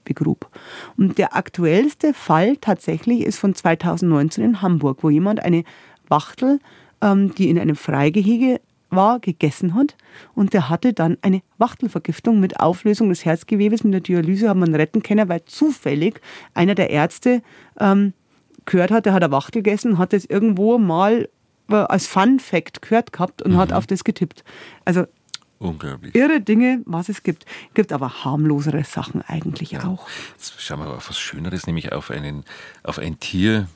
begrub. Und der aktuellste Fall tatsächlich ist von zweitausendneunzehn in Hamburg, wo jemand eine Wachtel, ähm, die in einem Freigehege war, gegessen hat und der hatte dann eine Wachtelvergiftung mit Auflösung des Herzgewebes. Mit der Dialyse hat man retten können, weil zufällig einer der Ärzte ähm, gehört hat, der hat eine Wachtel gegessen und hat das irgendwo mal äh, als Fun Fact gehört gehabt und mhm. hat auf das getippt. Also unglaublich. Irre Dinge, was es gibt. Es gibt aber harmlosere Sachen eigentlich ja. auch. Jetzt schauen wir auf was Schöneres, nämlich auf, einen, auf ein Tier,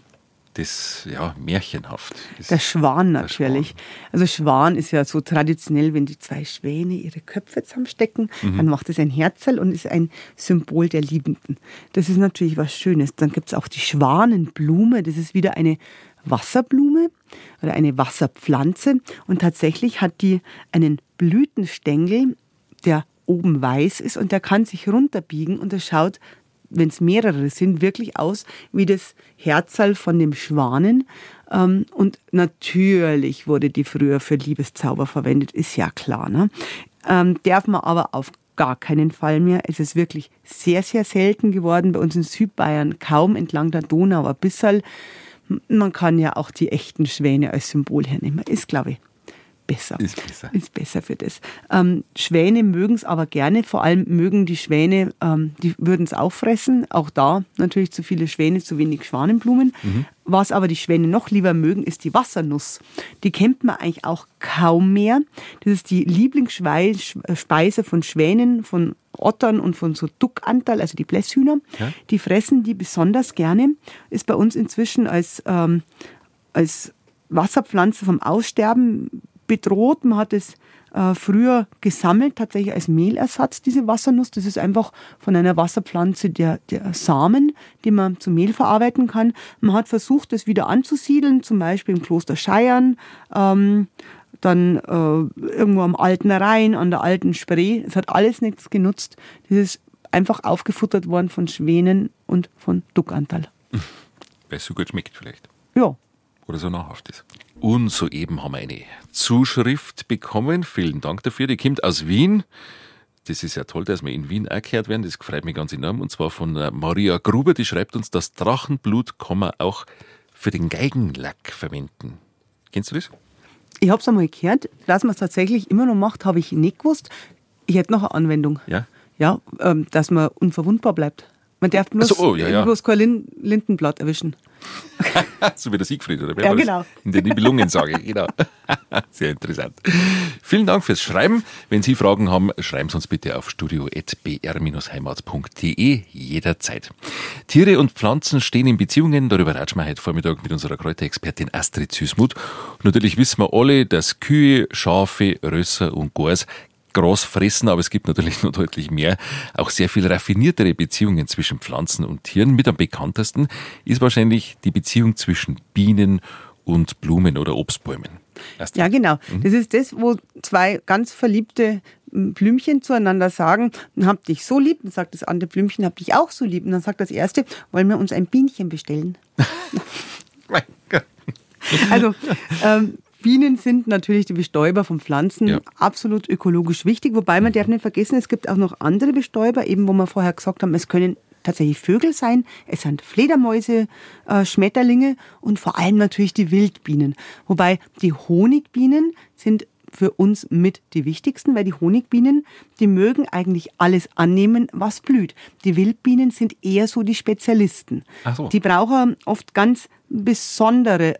das ja märchenhaft ist. Der Schwan natürlich. Der Schwan. Also Schwan ist ja so traditionell, wenn die zwei Schwäne ihre Köpfe zusammenstecken, mhm. dann macht es ein Herzl und ist ein Symbol der Liebenden. Das ist natürlich was Schönes. Dann gibt es auch die Schwanenblume, das ist wieder eine Wasserblume oder eine Wasserpflanze und tatsächlich hat die einen Blütenstängel, der oben weiß ist und der kann sich runterbiegen und das schaut, wenn es mehrere sind, wirklich aus wie das Herzl von dem Schwanen. Und natürlich wurde die früher für Liebeszauber verwendet, ist ja klar. Ne? Darf man aber auf gar keinen Fall mehr. Es ist wirklich sehr, sehr selten geworden. Bei uns in Südbayern kaum, entlang der Donau ein bisschen. Man kann ja auch die echten Schwäne als Symbol hernehmen. Ist, glaube ich, besser. Ist besser. Ist besser für das. Ähm, Schwäne mögen es aber gerne. Vor allem mögen die Schwäne, ähm, die würden es auffressen. Auch da natürlich zu viele Schwäne, zu wenig Schwanenblumen. Mhm. Was aber die Schwäne noch lieber mögen, ist die Wassernuss. Die kennt man eigentlich auch kaum mehr. Das ist die Lieblingsspeise von Schwänen, von Ottern und von so Duckantal, also die Blässhühner. Ja. Die fressen die besonders gerne. Ist bei uns inzwischen als, ähm, als Wasserpflanze vom Aussterben bedroht. Man hat es äh, früher gesammelt, tatsächlich als Mehlersatz, diese Wassernuss. Das ist einfach von einer Wasserpflanze der, der Samen, die man zu Mehl verarbeiten kann. Man hat versucht, das wieder anzusiedeln, zum Beispiel im Kloster Scheiern, ähm, dann äh, irgendwo am Alten Rhein, an der Alten Spree. Es hat alles nichts genutzt. Das ist einfach aufgefuttert worden von Schwänen und von Duckantal. Weil es so gut schmeckt vielleicht. Ja. Oder so nahrhaft ist. Und soeben haben wir eine Zuschrift bekommen. Vielen Dank dafür. Die kommt aus Wien. Das ist ja toll, dass wir in Wien auch gehört werden. Das freut mich ganz enorm. Und zwar von Maria Gruber. Die schreibt uns, das Drachenblut kann man auch für den Geigenlack verwenden. Kennst du das? Ich habe es einmal gehört. Dass man es tatsächlich immer noch macht, habe ich nicht gewusst. Ich hätte noch eine Anwendung. Ja? Ja, ähm, dass man unverwundbar bleibt. Man darf bloß, so, oh, ja, ja. bloß kein Lin- Lindenblatt erwischen. So wie der Siegfried, oder? Wer ja, war genau. Das? In der Nibelungensage, genau. Sehr interessant. Vielen Dank fürs Schreiben. Wenn Sie Fragen haben, schreiben Sie uns bitte auf studio at b r heimat punkt d e jederzeit. Tiere und Pflanzen stehen in Beziehungen. Darüber ratschen wir heute Vormittag mit unserer Kräuterexpertin Astrid Süßmuth. Und natürlich wissen wir alle, dass Kühe, Schafe, Rösser und Gors Gras fressen, aber es gibt natürlich noch deutlich mehr. Auch sehr viel raffiniertere Beziehungen zwischen Pflanzen und Tieren. Mit am bekanntesten ist wahrscheinlich die Beziehung zwischen Bienen und Blumen oder Obstbäumen. Erst ja, genau. Mhm. Das ist das, wo zwei ganz verliebte Blümchen zueinander sagen, hab dich so lieb. Dann sagt das andere Blümchen, hab dich auch so lieb. Und dann sagt das erste, wollen wir uns ein Bienchen bestellen? Mein Gott. Also, ähm, Bienen sind natürlich die Bestäuber von Pflanzen, ja. absolut ökologisch wichtig. Wobei man darf nicht vergessen, es gibt auch noch andere Bestäuber, eben wo wir vorher gesagt haben, es können tatsächlich Vögel sein, es sind Fledermäuse, äh, Schmetterlinge und vor allem natürlich die Wildbienen. Wobei die Honigbienen sind für uns mit die wichtigsten, weil die Honigbienen, die mögen eigentlich alles annehmen, was blüht. Die Wildbienen sind eher so die Spezialisten. Ach so. Die brauchen oft ganz besondere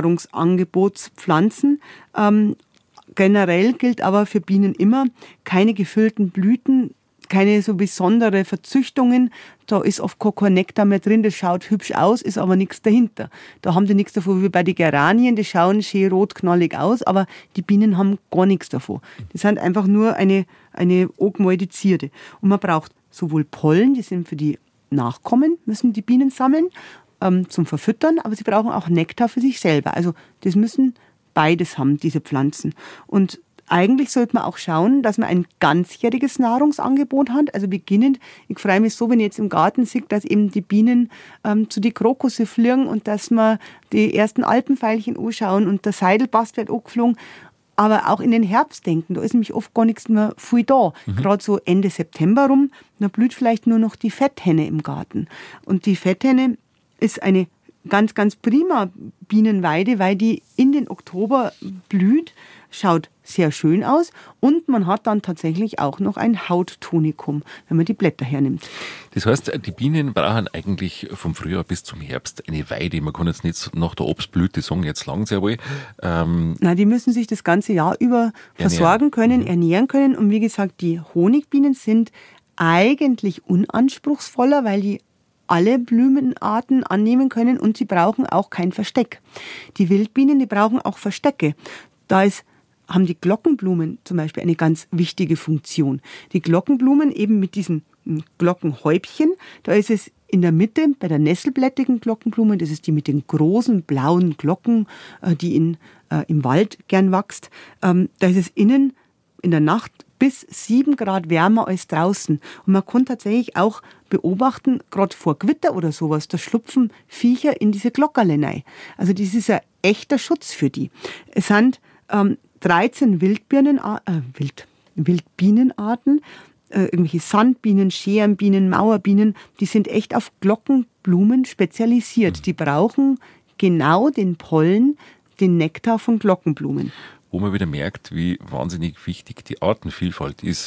Nahrungsangebotspflanzen. Ähm, generell gilt aber für Bienen immer keine gefüllten Blüten, keine so besondere Verzüchtungen. Da ist oft kein Nektar mehr drin, das schaut hübsch aus, ist aber nichts dahinter. Da haben die nichts davon, wie bei den Geranien, die schauen schön rot, knallig aus, aber die Bienen haben gar nichts davon. Die sind einfach nur eine, eine angemalte Zierde. Und man braucht sowohl Pollen, die sind für die Nachkommen, müssen die Bienen sammeln, ähm, zum Verfüttern, aber sie brauchen auch Nektar für sich selber. Also das müssen beides haben, diese Pflanzen. Und eigentlich sollte man auch schauen, dass man ein ganzjähriges Nahrungsangebot hat. Also beginnend, ich freue mich so, wenn ich jetzt im Garten sehe, dass eben die Bienen ähm, zu die Krokusse fliegen und dass man die ersten Alpenveilchen anschauen und der Seidelbast wird angeflogen. aber auch in den Herbst denken, da ist nämlich oft gar nichts mehr viel da. Mhm. Gerade so Ende September rum, da blüht vielleicht nur noch die Fetthenne im Garten. Und die Fetthenne ist eine ganz, ganz prima Bienenweide, weil die in den Oktober blüht, schaut sehr schön aus und man hat dann tatsächlich auch noch ein Hauttonikum, wenn man die Blätter hernimmt. Das heißt, die Bienen brauchen eigentlich vom Frühjahr bis zum Herbst eine Weide. Man kann jetzt nicht nach der Obstblüte sagen, jetzt lang sehr wohl. Ähm Nein, die müssen sich das ganze Jahr über versorgen können, mhm. ernähren können. Und wie gesagt, die Honigbienen sind eigentlich unanspruchsvoller, weil die alle Blumenarten annehmen können und sie brauchen auch kein Versteck. Die Wildbienen, die brauchen auch Verstecke. Da ist haben die Glockenblumen zum Beispiel eine ganz wichtige Funktion. Die Glockenblumen eben mit diesen Glockenhäubchen, da ist es in der Mitte bei der nesselblättigen Glockenblume, das ist die mit den großen blauen Glocken, die in, äh, im Wald gern wächst, ähm, da ist es innen in der Nacht bis sieben Grad wärmer als draußen. Und man kann tatsächlich auch beobachten, gerade vor Gewitter oder sowas, da schlupfen Viecher in diese Glockerle rein. Also das ist ein echter Schutz für die. Es sind ähm, dreizehn Wildbirnen, äh, Wild, Wildbienenarten, äh, irgendwelche Sandbienen, Scherenbienen, Mauerbienen, die sind echt auf Glockenblumen spezialisiert. Die brauchen genau den Pollen, den Nektar von Glockenblumen. Wo man wieder merkt, wie wahnsinnig wichtig die Artenvielfalt ist.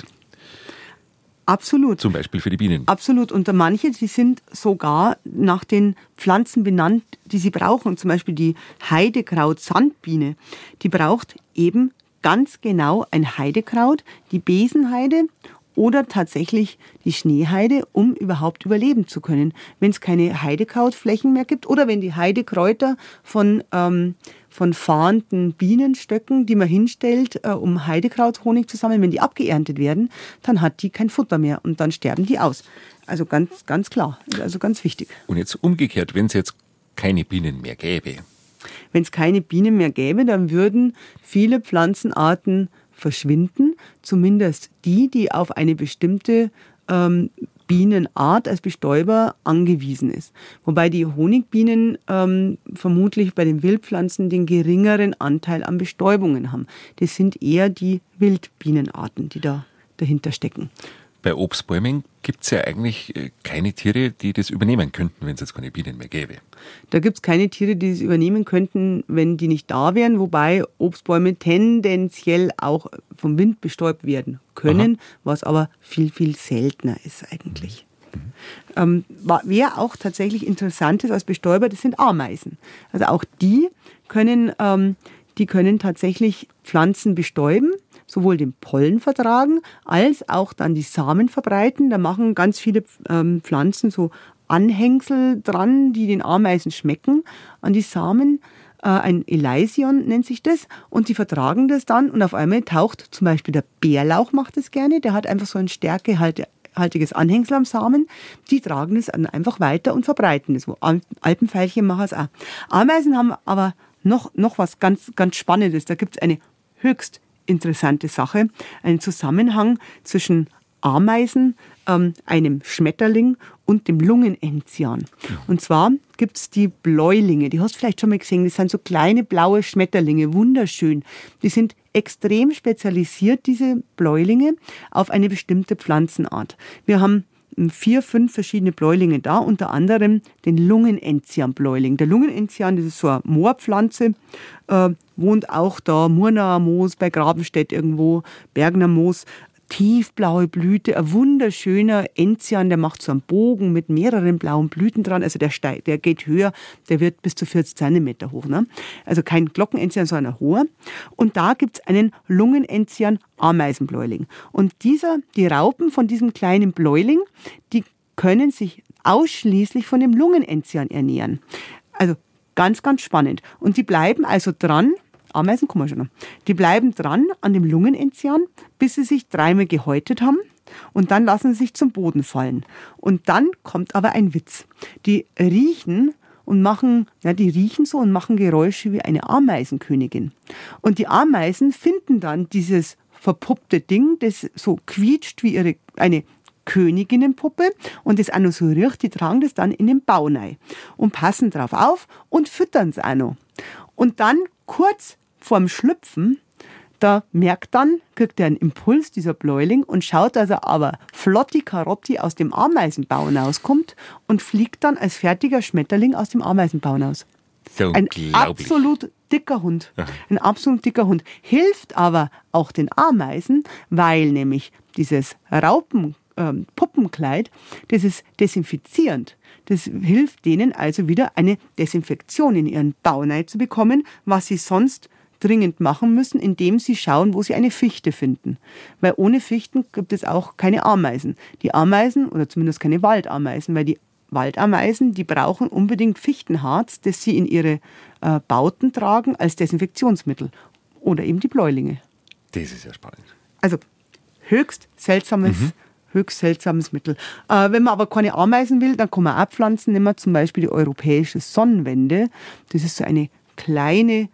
Absolut. Zum Beispiel für die Bienen. Absolut. Und manche, die sind sogar nach den Pflanzen benannt, die sie brauchen. Zum Beispiel die Heidekraut-Sandbiene. Die braucht eben ganz genau ein Heidekraut, die Besenheide oder tatsächlich die Schneeheide, um überhaupt überleben zu können. Wenn es keine Heidekrautflächen mehr gibt oder wenn die Heidekräuter von, ähm, von fahrenden Bienenstöcken, die man hinstellt, äh, um Heidekrauthonig zu sammeln, wenn die abgeerntet werden, dann hat die kein Futter mehr und dann sterben die aus. Also ganz, ganz klar, also ganz wichtig. Und jetzt umgekehrt, wenn es jetzt keine Bienen mehr gäbe? Wenn es keine Bienen mehr gäbe, dann würden viele Pflanzenarten verschwinden, zumindest die, die auf eine bestimmte ähm, Bienenart als Bestäuber angewiesen ist. Wobei die Honigbienen ähm, vermutlich bei den Wildpflanzen den geringeren Anteil an Bestäubungen haben. Das sind eher die Wildbienenarten, die da dahinter stecken. Bei Obstbäumen gibt es ja eigentlich keine Tiere, die das übernehmen könnten, wenn es jetzt keine Bienen mehr gäbe. Da gibt es keine Tiere, die das übernehmen könnten, wenn die nicht da wären, wobei Obstbäume tendenziell auch vom Wind bestäubt werden können, aha, was aber viel, viel seltener ist eigentlich. Mhm. Ähm, wer auch tatsächlich interessant ist als Bestäuber, das sind Ameisen. Also auch die können, ähm, die können tatsächlich Pflanzen bestäuben, sowohl den Pollen vertragen, als auch dann die Samen verbreiten. Da machen ganz viele ähm, Pflanzen so Anhängsel dran, die den Ameisen schmecken, an die Samen. Äh, ein Elysion nennt sich das. Und die vertragen das dann und auf einmal taucht zum Beispiel der Bärlauch, macht das gerne, der hat einfach so ein stärkehaltiges Anhängsel am Samen. Die tragen das dann einfach weiter und verbreiten das. Alpenveilchen machen es auch. Ameisen haben aber noch, noch was ganz, ganz Spannendes. Da gibt es eine höchst interessante Sache, einen Zusammenhang zwischen Ameisen, ähm, einem Schmetterling und dem Lungenenzian. Und zwar gibt es die Bläulinge, die hast du vielleicht schon mal gesehen, das sind so kleine blaue Schmetterlinge, wunderschön. Die sind extrem spezialisiert, diese Bläulinge, auf eine bestimmte Pflanzenart. Wir haben vier, fünf verschiedene Bläulinge da, unter anderem den Lungenenzian-Bläuling. Der Lungenenzian, das ist so eine Moorpflanze, äh, wohnt auch da, Murnauer Moos, bei Grabenstedt irgendwo, Bergner Moos, tiefblaue Blüte, ein wunderschöner Enzian, der macht so einen Bogen mit mehreren blauen Blüten dran, also der, steigt, der geht höher, der wird bis zu vierzig Zentimeter hoch. Ne? Also kein Glockenenzian, sondern ein hoher. Und da gibt es einen Lungenenzian Ameisenbläuling. Und dieser, die Raupen von diesem kleinen Bläuling, die können sich ausschließlich von dem Lungenenzian ernähren. Also ganz, ganz spannend. Und die bleiben also dran, Ameisen kommen wir schon noch. Die bleiben dran an dem Lungenenzian, bis sie sich dreimal gehäutet haben und dann lassen sie sich zum Boden fallen. Und dann kommt aber ein Witz. Die riechen und machen, ja, die riechen so und machen Geräusche wie eine Ameisenkönigin. Und die Ameisen finden dann dieses verpuppte Ding, das so quietscht wie ihre, eine Königinnenpuppe und das auch noch so riecht, die tragen das dann in den Bau rein und passen drauf auf und füttern es auch noch. Und dann kurz vorm Schlüpfen, da merkt dann, kriegt er einen Impuls, dieser Bläuling, und schaut, dass er aber flotti Karotti aus dem Ameisenbau rauskommt und fliegt dann als fertiger Schmetterling aus dem Ameisenbau raus. So Ein absolut dicker Hund. Aha. Ein absolut dicker Hund. Hilft aber auch den Ameisen, weil nämlich dieses Raupen, ähm, Puppenkleid, das ist desinfizierend. Das hilft denen also wieder eine Desinfektion in ihren Bau reinzubekommen, was sie sonst dringend machen müssen, indem sie schauen, wo sie eine Fichte finden. Weil ohne Fichten gibt es auch keine Ameisen. Die Ameisen, oder zumindest keine Waldameisen, weil die Waldameisen, die brauchen unbedingt Fichtenharz, das sie in ihre äh, Bauten tragen als Desinfektionsmittel. Oder eben die Bläulinge. Das ist ja spannend. Also höchst seltsames, mhm. höchst seltsames Mittel. Äh, wenn man aber keine Ameisen will, dann kann man auch Pflanzen nehmen, zum Beispiel die europäische Sonnenwende. Das ist so eine kleine,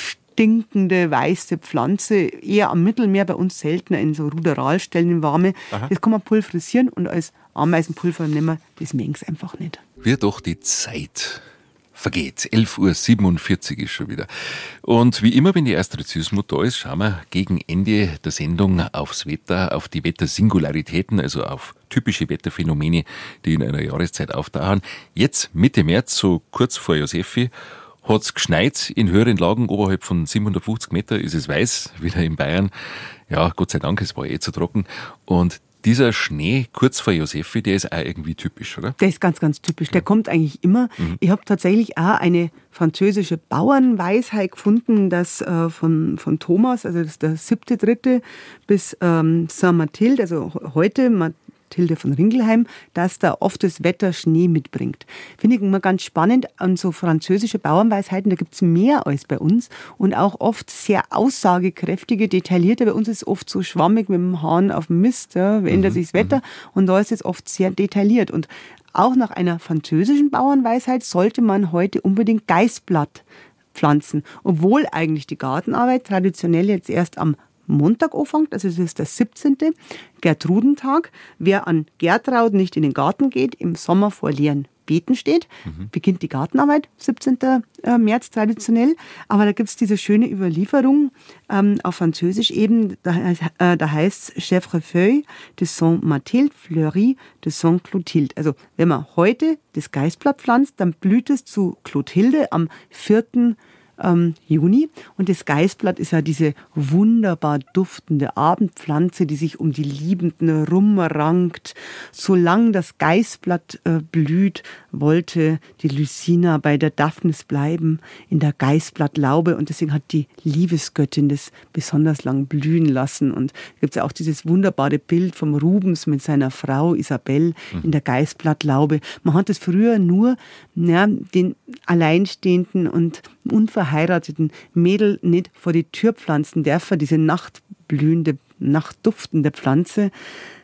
stinkende, weiße Pflanze, eher am Mittelmeer, bei uns seltener in so Ruderalstellen in Warme. Aha. Das kann man pulverisieren und als Ameisenpulver nehmen, das mengen es einfach nicht. Wie doch die Zeit vergeht. elf Uhr siebenundvierzig ist schon wieder. Und wie immer, wenn die Astrid Süßmuth da ist, schauen wir gegen Ende der Sendung aufs Wetter, auf die Wettersingularitäten, also auf typische Wetterphänomene, die in einer Jahreszeit auftauchen. Jetzt Mitte März, so kurz vor Josefi, hat's geschneit in höheren Lagen, oberhalb von siebenhundertfünfzig Meter ist es weiß, wieder in Bayern. Ja, Gott sei Dank, es war eh zu trocken. Und dieser Schnee kurz vor Josefi, der ist auch irgendwie typisch, oder? Der ist ganz, ganz typisch. Der ja. kommt eigentlich immer. Mhm. Ich habe tatsächlich auch eine französische Bauernweisheit gefunden, das äh, von, von Thomas, also das ist der siebte, dritte bis ähm, Saint-Mathilde, also heute, Mathilde von Ringelheim, dass da oft das Wetter Schnee mitbringt. Finde ich immer ganz spannend an so französische Bauernweisheiten, da gibt es mehr als bei uns und auch oft sehr aussagekräftige, detaillierte. Bei uns ist es oft so schwammig mit dem Hahn auf dem Mist, ja, ändert mhm. sich das Wetter mhm. und da ist es oft sehr detailliert. Und auch nach einer französischen Bauernweisheit sollte man heute unbedingt Geißblatt pflanzen, obwohl eigentlich die Gartenarbeit traditionell jetzt erst am Montag anfängt, also das ist der siebzehnte Gertrudentag. Wer an Gertraud nicht in den Garten geht, im Sommer vor leeren Beeten steht, mhm. beginnt die Gartenarbeit, siebzehnten März traditionell. Aber da gibt es diese schöne Überlieferung ähm, auf Französisch eben, da, äh, da heißt es Chèvrefeuille de Saint-Mathilde, Fleurie de Saint-Clotilde. Also wenn man heute das Geißblatt pflanzt, dann blüht es zu Clotilde am vierten Ähm, Juni. Und das Geißblatt ist ja diese wunderbar duftende Abendpflanze, die sich um die Liebenden rumrankt. Solange das Geißblatt äh, blüht, wollte die Lucina bei der Daphnis bleiben, in der Geißblattlaube. Und deswegen hat die Liebesgöttin das besonders lang blühen lassen. Und da gibt es ja auch dieses wunderbare Bild vom Rubens mit seiner Frau Isabel mhm. in der Geißblattlaube. Man hat es früher nur ja, den Alleinstehenden und unverheirateten Mädel nicht vor die Tür pflanzen dürfen, diese nachtblühende, nachtduftende Pflanze,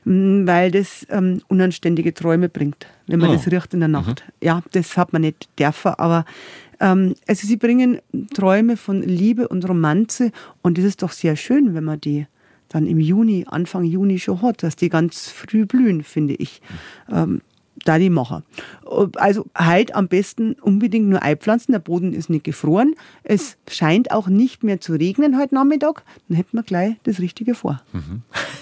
weil das ähm, unanständige Träume bringt, wenn man oh. das riecht in der Nacht. Mhm. Ja, das hat man nicht dürfen, aber ähm, also sie bringen Träume von Liebe und Romanze und das ist doch sehr schön, wenn man die dann im Juni, Anfang Juni schon hat, dass die ganz früh blühen, finde ich. Mhm. Ähm, da die machen. Also halt am besten unbedingt nur einpflanzen, der Boden ist nicht gefroren. Es scheint auch nicht mehr zu regnen heute Nachmittag, dann hätten wir gleich das Richtige vor. Mhm.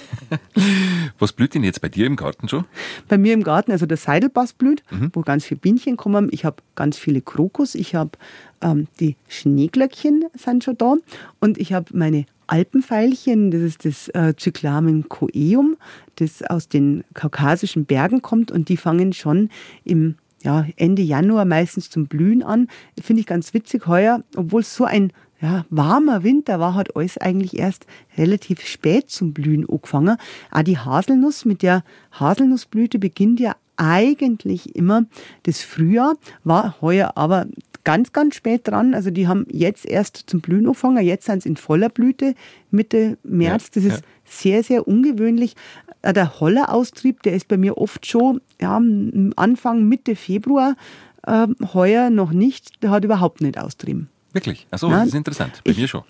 Was blüht denn jetzt bei dir im Garten schon? Bei mir im Garten, also der Seidelbass blüht, mhm. wo ganz viele Bienchen kommen. Ich habe ganz viele Krokus, ich habe ähm, die Schneeglöckchen sind schon da und ich habe meine Alpenveilchen, das ist das äh, Cyclamen coeum, das aus den kaukasischen Bergen kommt und die fangen schon im ja, Ende Januar meistens zum Blühen an. Finde ich ganz witzig heuer, obwohl es so ein ja, warmer Winter war, hat alles eigentlich erst relativ spät zum Blühen angefangen. Auch die Haselnuss, mit der Haselnussblüte beginnt ja eigentlich immer das Frühjahr, war heuer aber ganz, ganz spät dran. Also die haben jetzt erst zum Blühen angefangen, jetzt sind sie in voller Blüte Mitte März. Das ist ja. sehr, sehr ungewöhnlich. Der Holleraustrieb, der ist bei mir oft schon ja, Anfang, Mitte Februar, äh, heuer noch nicht, der hat überhaupt nicht austrieben. Wirklich? Achso, ja, das ist interessant. Bei ich, mir schon.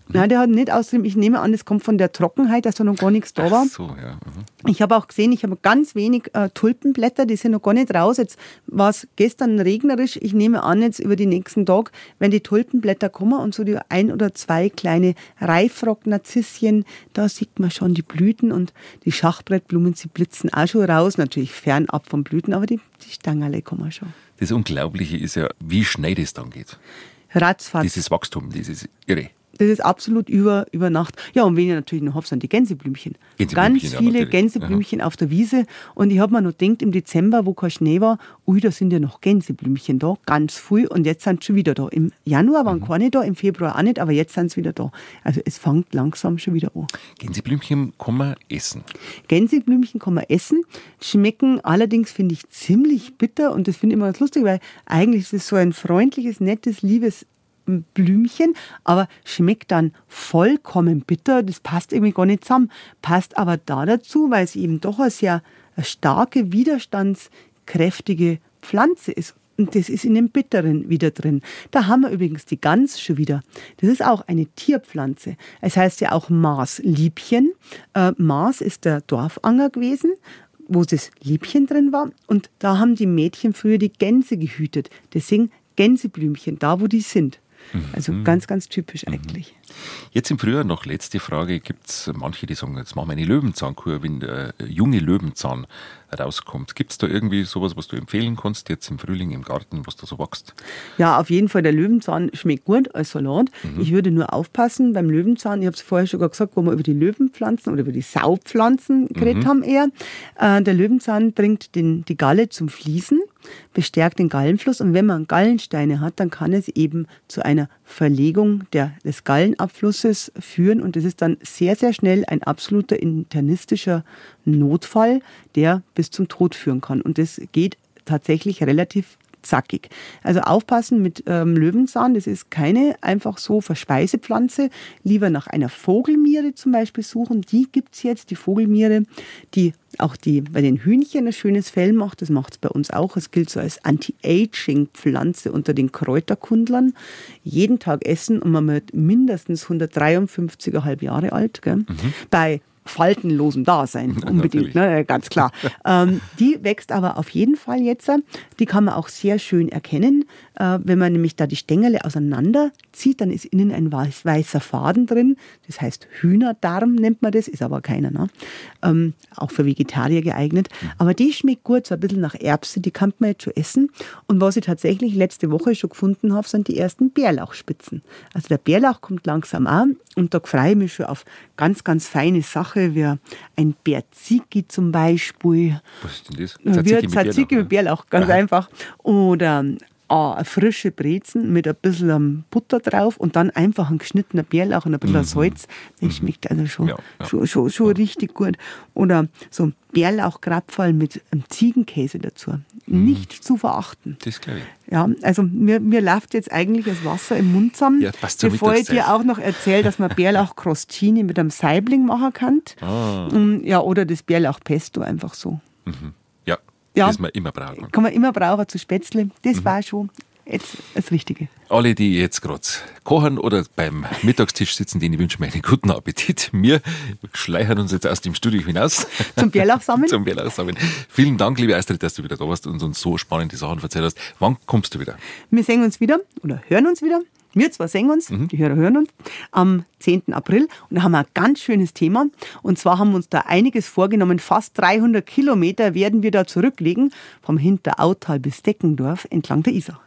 Nein, der hat nicht austrieben. Ich nehme an, das kommt von der Trockenheit, dass da noch gar nichts da war. Ach so, ja. Mhm. Ich habe auch gesehen, ich habe ganz wenig äh, Tulpenblätter, die sind noch gar nicht raus. Jetzt war es gestern regnerisch. Ich nehme an, jetzt über die nächsten Tage, wenn die Tulpenblätter kommen und so die ein oder zwei kleine Reifrock-Narzisschen, da sieht man schon die Blüten und die Schachbrettblumen, sie blitzen auch schon raus. Natürlich fernab von Blüten, aber die, die Stangerle kommen schon. Das Unglaubliche ist ja, wie schnell das dann geht. Ratzfatz. Dieses Wachstum, dieses irre. Das ist absolut über, über Nacht. Ja, und wen ich natürlich noch habe, sind die Gänseblümchen. Gänseblümchen, Ganz ja, viele natürlich. Gänseblümchen auf der Wiese. Und ich habe mir noch gedacht, im Dezember, wo kein Schnee war, ui, da sind ja noch Gänseblümchen da, ganz viel. Und jetzt sind sie schon wieder da. Im Januar waren mhm. keine da, im Februar auch nicht, aber jetzt sind sie wieder da. Also es fängt langsam schon wieder an. Gänseblümchen kann man essen. Gänseblümchen kann man essen, schmecken allerdings, finde ich, ziemlich bitter. Und das finde ich immer ganz lustig, weil eigentlich ist es so ein freundliches, nettes, liebes Blümchen, aber schmeckt dann vollkommen bitter. Das passt irgendwie gar nicht zusammen. Passt aber da dazu, weil es eben doch eine sehr eine starke, widerstandskräftige Pflanze ist. Und das ist in dem Bitteren wieder drin. Da haben wir übrigens die Gans schon wieder. Das ist auch eine Tierpflanze. Es heißt ja auch Maßliebchen. Äh, Maß ist der Dorfanger gewesen, wo das Liebchen drin war. Und da haben die Mädchen früher die Gänse gehütet. Deswegen Gänseblümchen, da wo die sind. Also ganz, ganz typisch eigentlich. Jetzt im Frühjahr noch letzte Frage. Gibt es manche, die sagen, jetzt machen wir eine Löwenzahnkur, wenn der junge Löwenzahn rauskommt. Gibt es da irgendwie sowas, was du empfehlen kannst, jetzt im Frühling im Garten, was da so wächst? Ja, auf jeden Fall, der Löwenzahn schmeckt gut als Salat. Mhm. Ich würde nur aufpassen beim Löwenzahn, ich habe es vorher schon gesagt, wo wir über die Löwenpflanzen oder über die Saupflanzen geredet mhm. haben eher. Äh, der Löwenzahn bringt den, die Galle zum Fließen, bestärkt den Gallenfluss und wenn man Gallensteine hat, dann kann es eben zu einer Verlegung der, des Gallenabflusses führen und das ist dann sehr, sehr schnell ein absoluter internistischer Notfall, der bis zum Tod führen kann und das geht tatsächlich relativ zackig. Also aufpassen mit ähm, Löwenzahn, das ist keine einfach so Verspeisepflanze. Lieber nach einer Vogelmiere zum Beispiel suchen. Die gibt es jetzt, die Vogelmiere, die auch die bei den Hühnchen ein schönes Fell macht. Das macht es bei uns auch. Es gilt so als Anti-Aging-Pflanze unter den Kräuterkundlern. Jeden Tag essen und man wird mindestens hundertdreiundfünfzig Komma fünf Jahre alt. Gell? Mhm. Bei faltenlosem Dasein, unbedingt, ne, ganz klar. ähm, die wächst aber auf jeden Fall jetzt. Die kann man auch sehr schön erkennen. Äh, wenn man nämlich da die Stängel auseinanderzieht, dann ist innen ein weiß, weißer Faden drin. Das heißt Hühnerdarm nennt man das, ist aber keiner. Ne? Ähm, auch für Vegetarier geeignet. Aber die schmeckt gut, so ein bisschen nach Erbse, die kann man jetzt schon essen. Und was ich tatsächlich letzte Woche schon gefunden habe, sind die ersten Bärlauchspitzen. Also der Bärlauch kommt langsam an und da freue ich mich schon auf ganz, ganz feine Sachen, wie ein Bärziki zum Beispiel. Was ist denn das? Tzatziki, Tzatziki mit Bärlauch, ganz Aha. einfach. Oder ah, eine frische Brezen mit ein bisschen Butter drauf und dann einfach ein geschnittener Bärlauch und ein bisschen mhm. Salz. Das schmeckt also schon, ja, ja. schon, schon, schon ja. richtig gut. Oder so Bärlauchkrapferl mit einem Ziegenkäse dazu. Mhm. Nicht zu verachten. Das glaube ich. Ja, also mir, mir läuft jetzt eigentlich das Wasser im Mund zusammen, ja, bevor ich dir auch noch erzähle, dass man Bärlauch-Crostini mit einem Saibling machen kann. Ah. Ja, oder das Bärlauch-Pesto einfach so. Mhm. Ja, ja, das man immer brauchen kann. Kann man immer brauchen zu Spätzle. Das Mhm. war schon jetzt das Richtige. Alle, die jetzt gerade kochen oder beim Mittagstisch sitzen, denen wünschen wir einen guten Appetit. Wir schleichern uns jetzt aus dem Studio hinaus. Zum Bärlauchsammeln. Zum Bärlauchsammeln. Vielen Dank, liebe Astrid, dass du wieder da warst und uns so spannende Sachen erzählt hast. Wann kommst du wieder? Wir sehen uns wieder oder hören uns wieder. Wir zwar sehen uns, mhm. die Hörer hören uns, am zehnten April. Und da haben wir ein ganz schönes Thema. Und zwar haben wir uns da einiges vorgenommen. Fast dreihundert Kilometer werden wir da zurücklegen, vom Hinterautal bis Deckendorf entlang der Isar.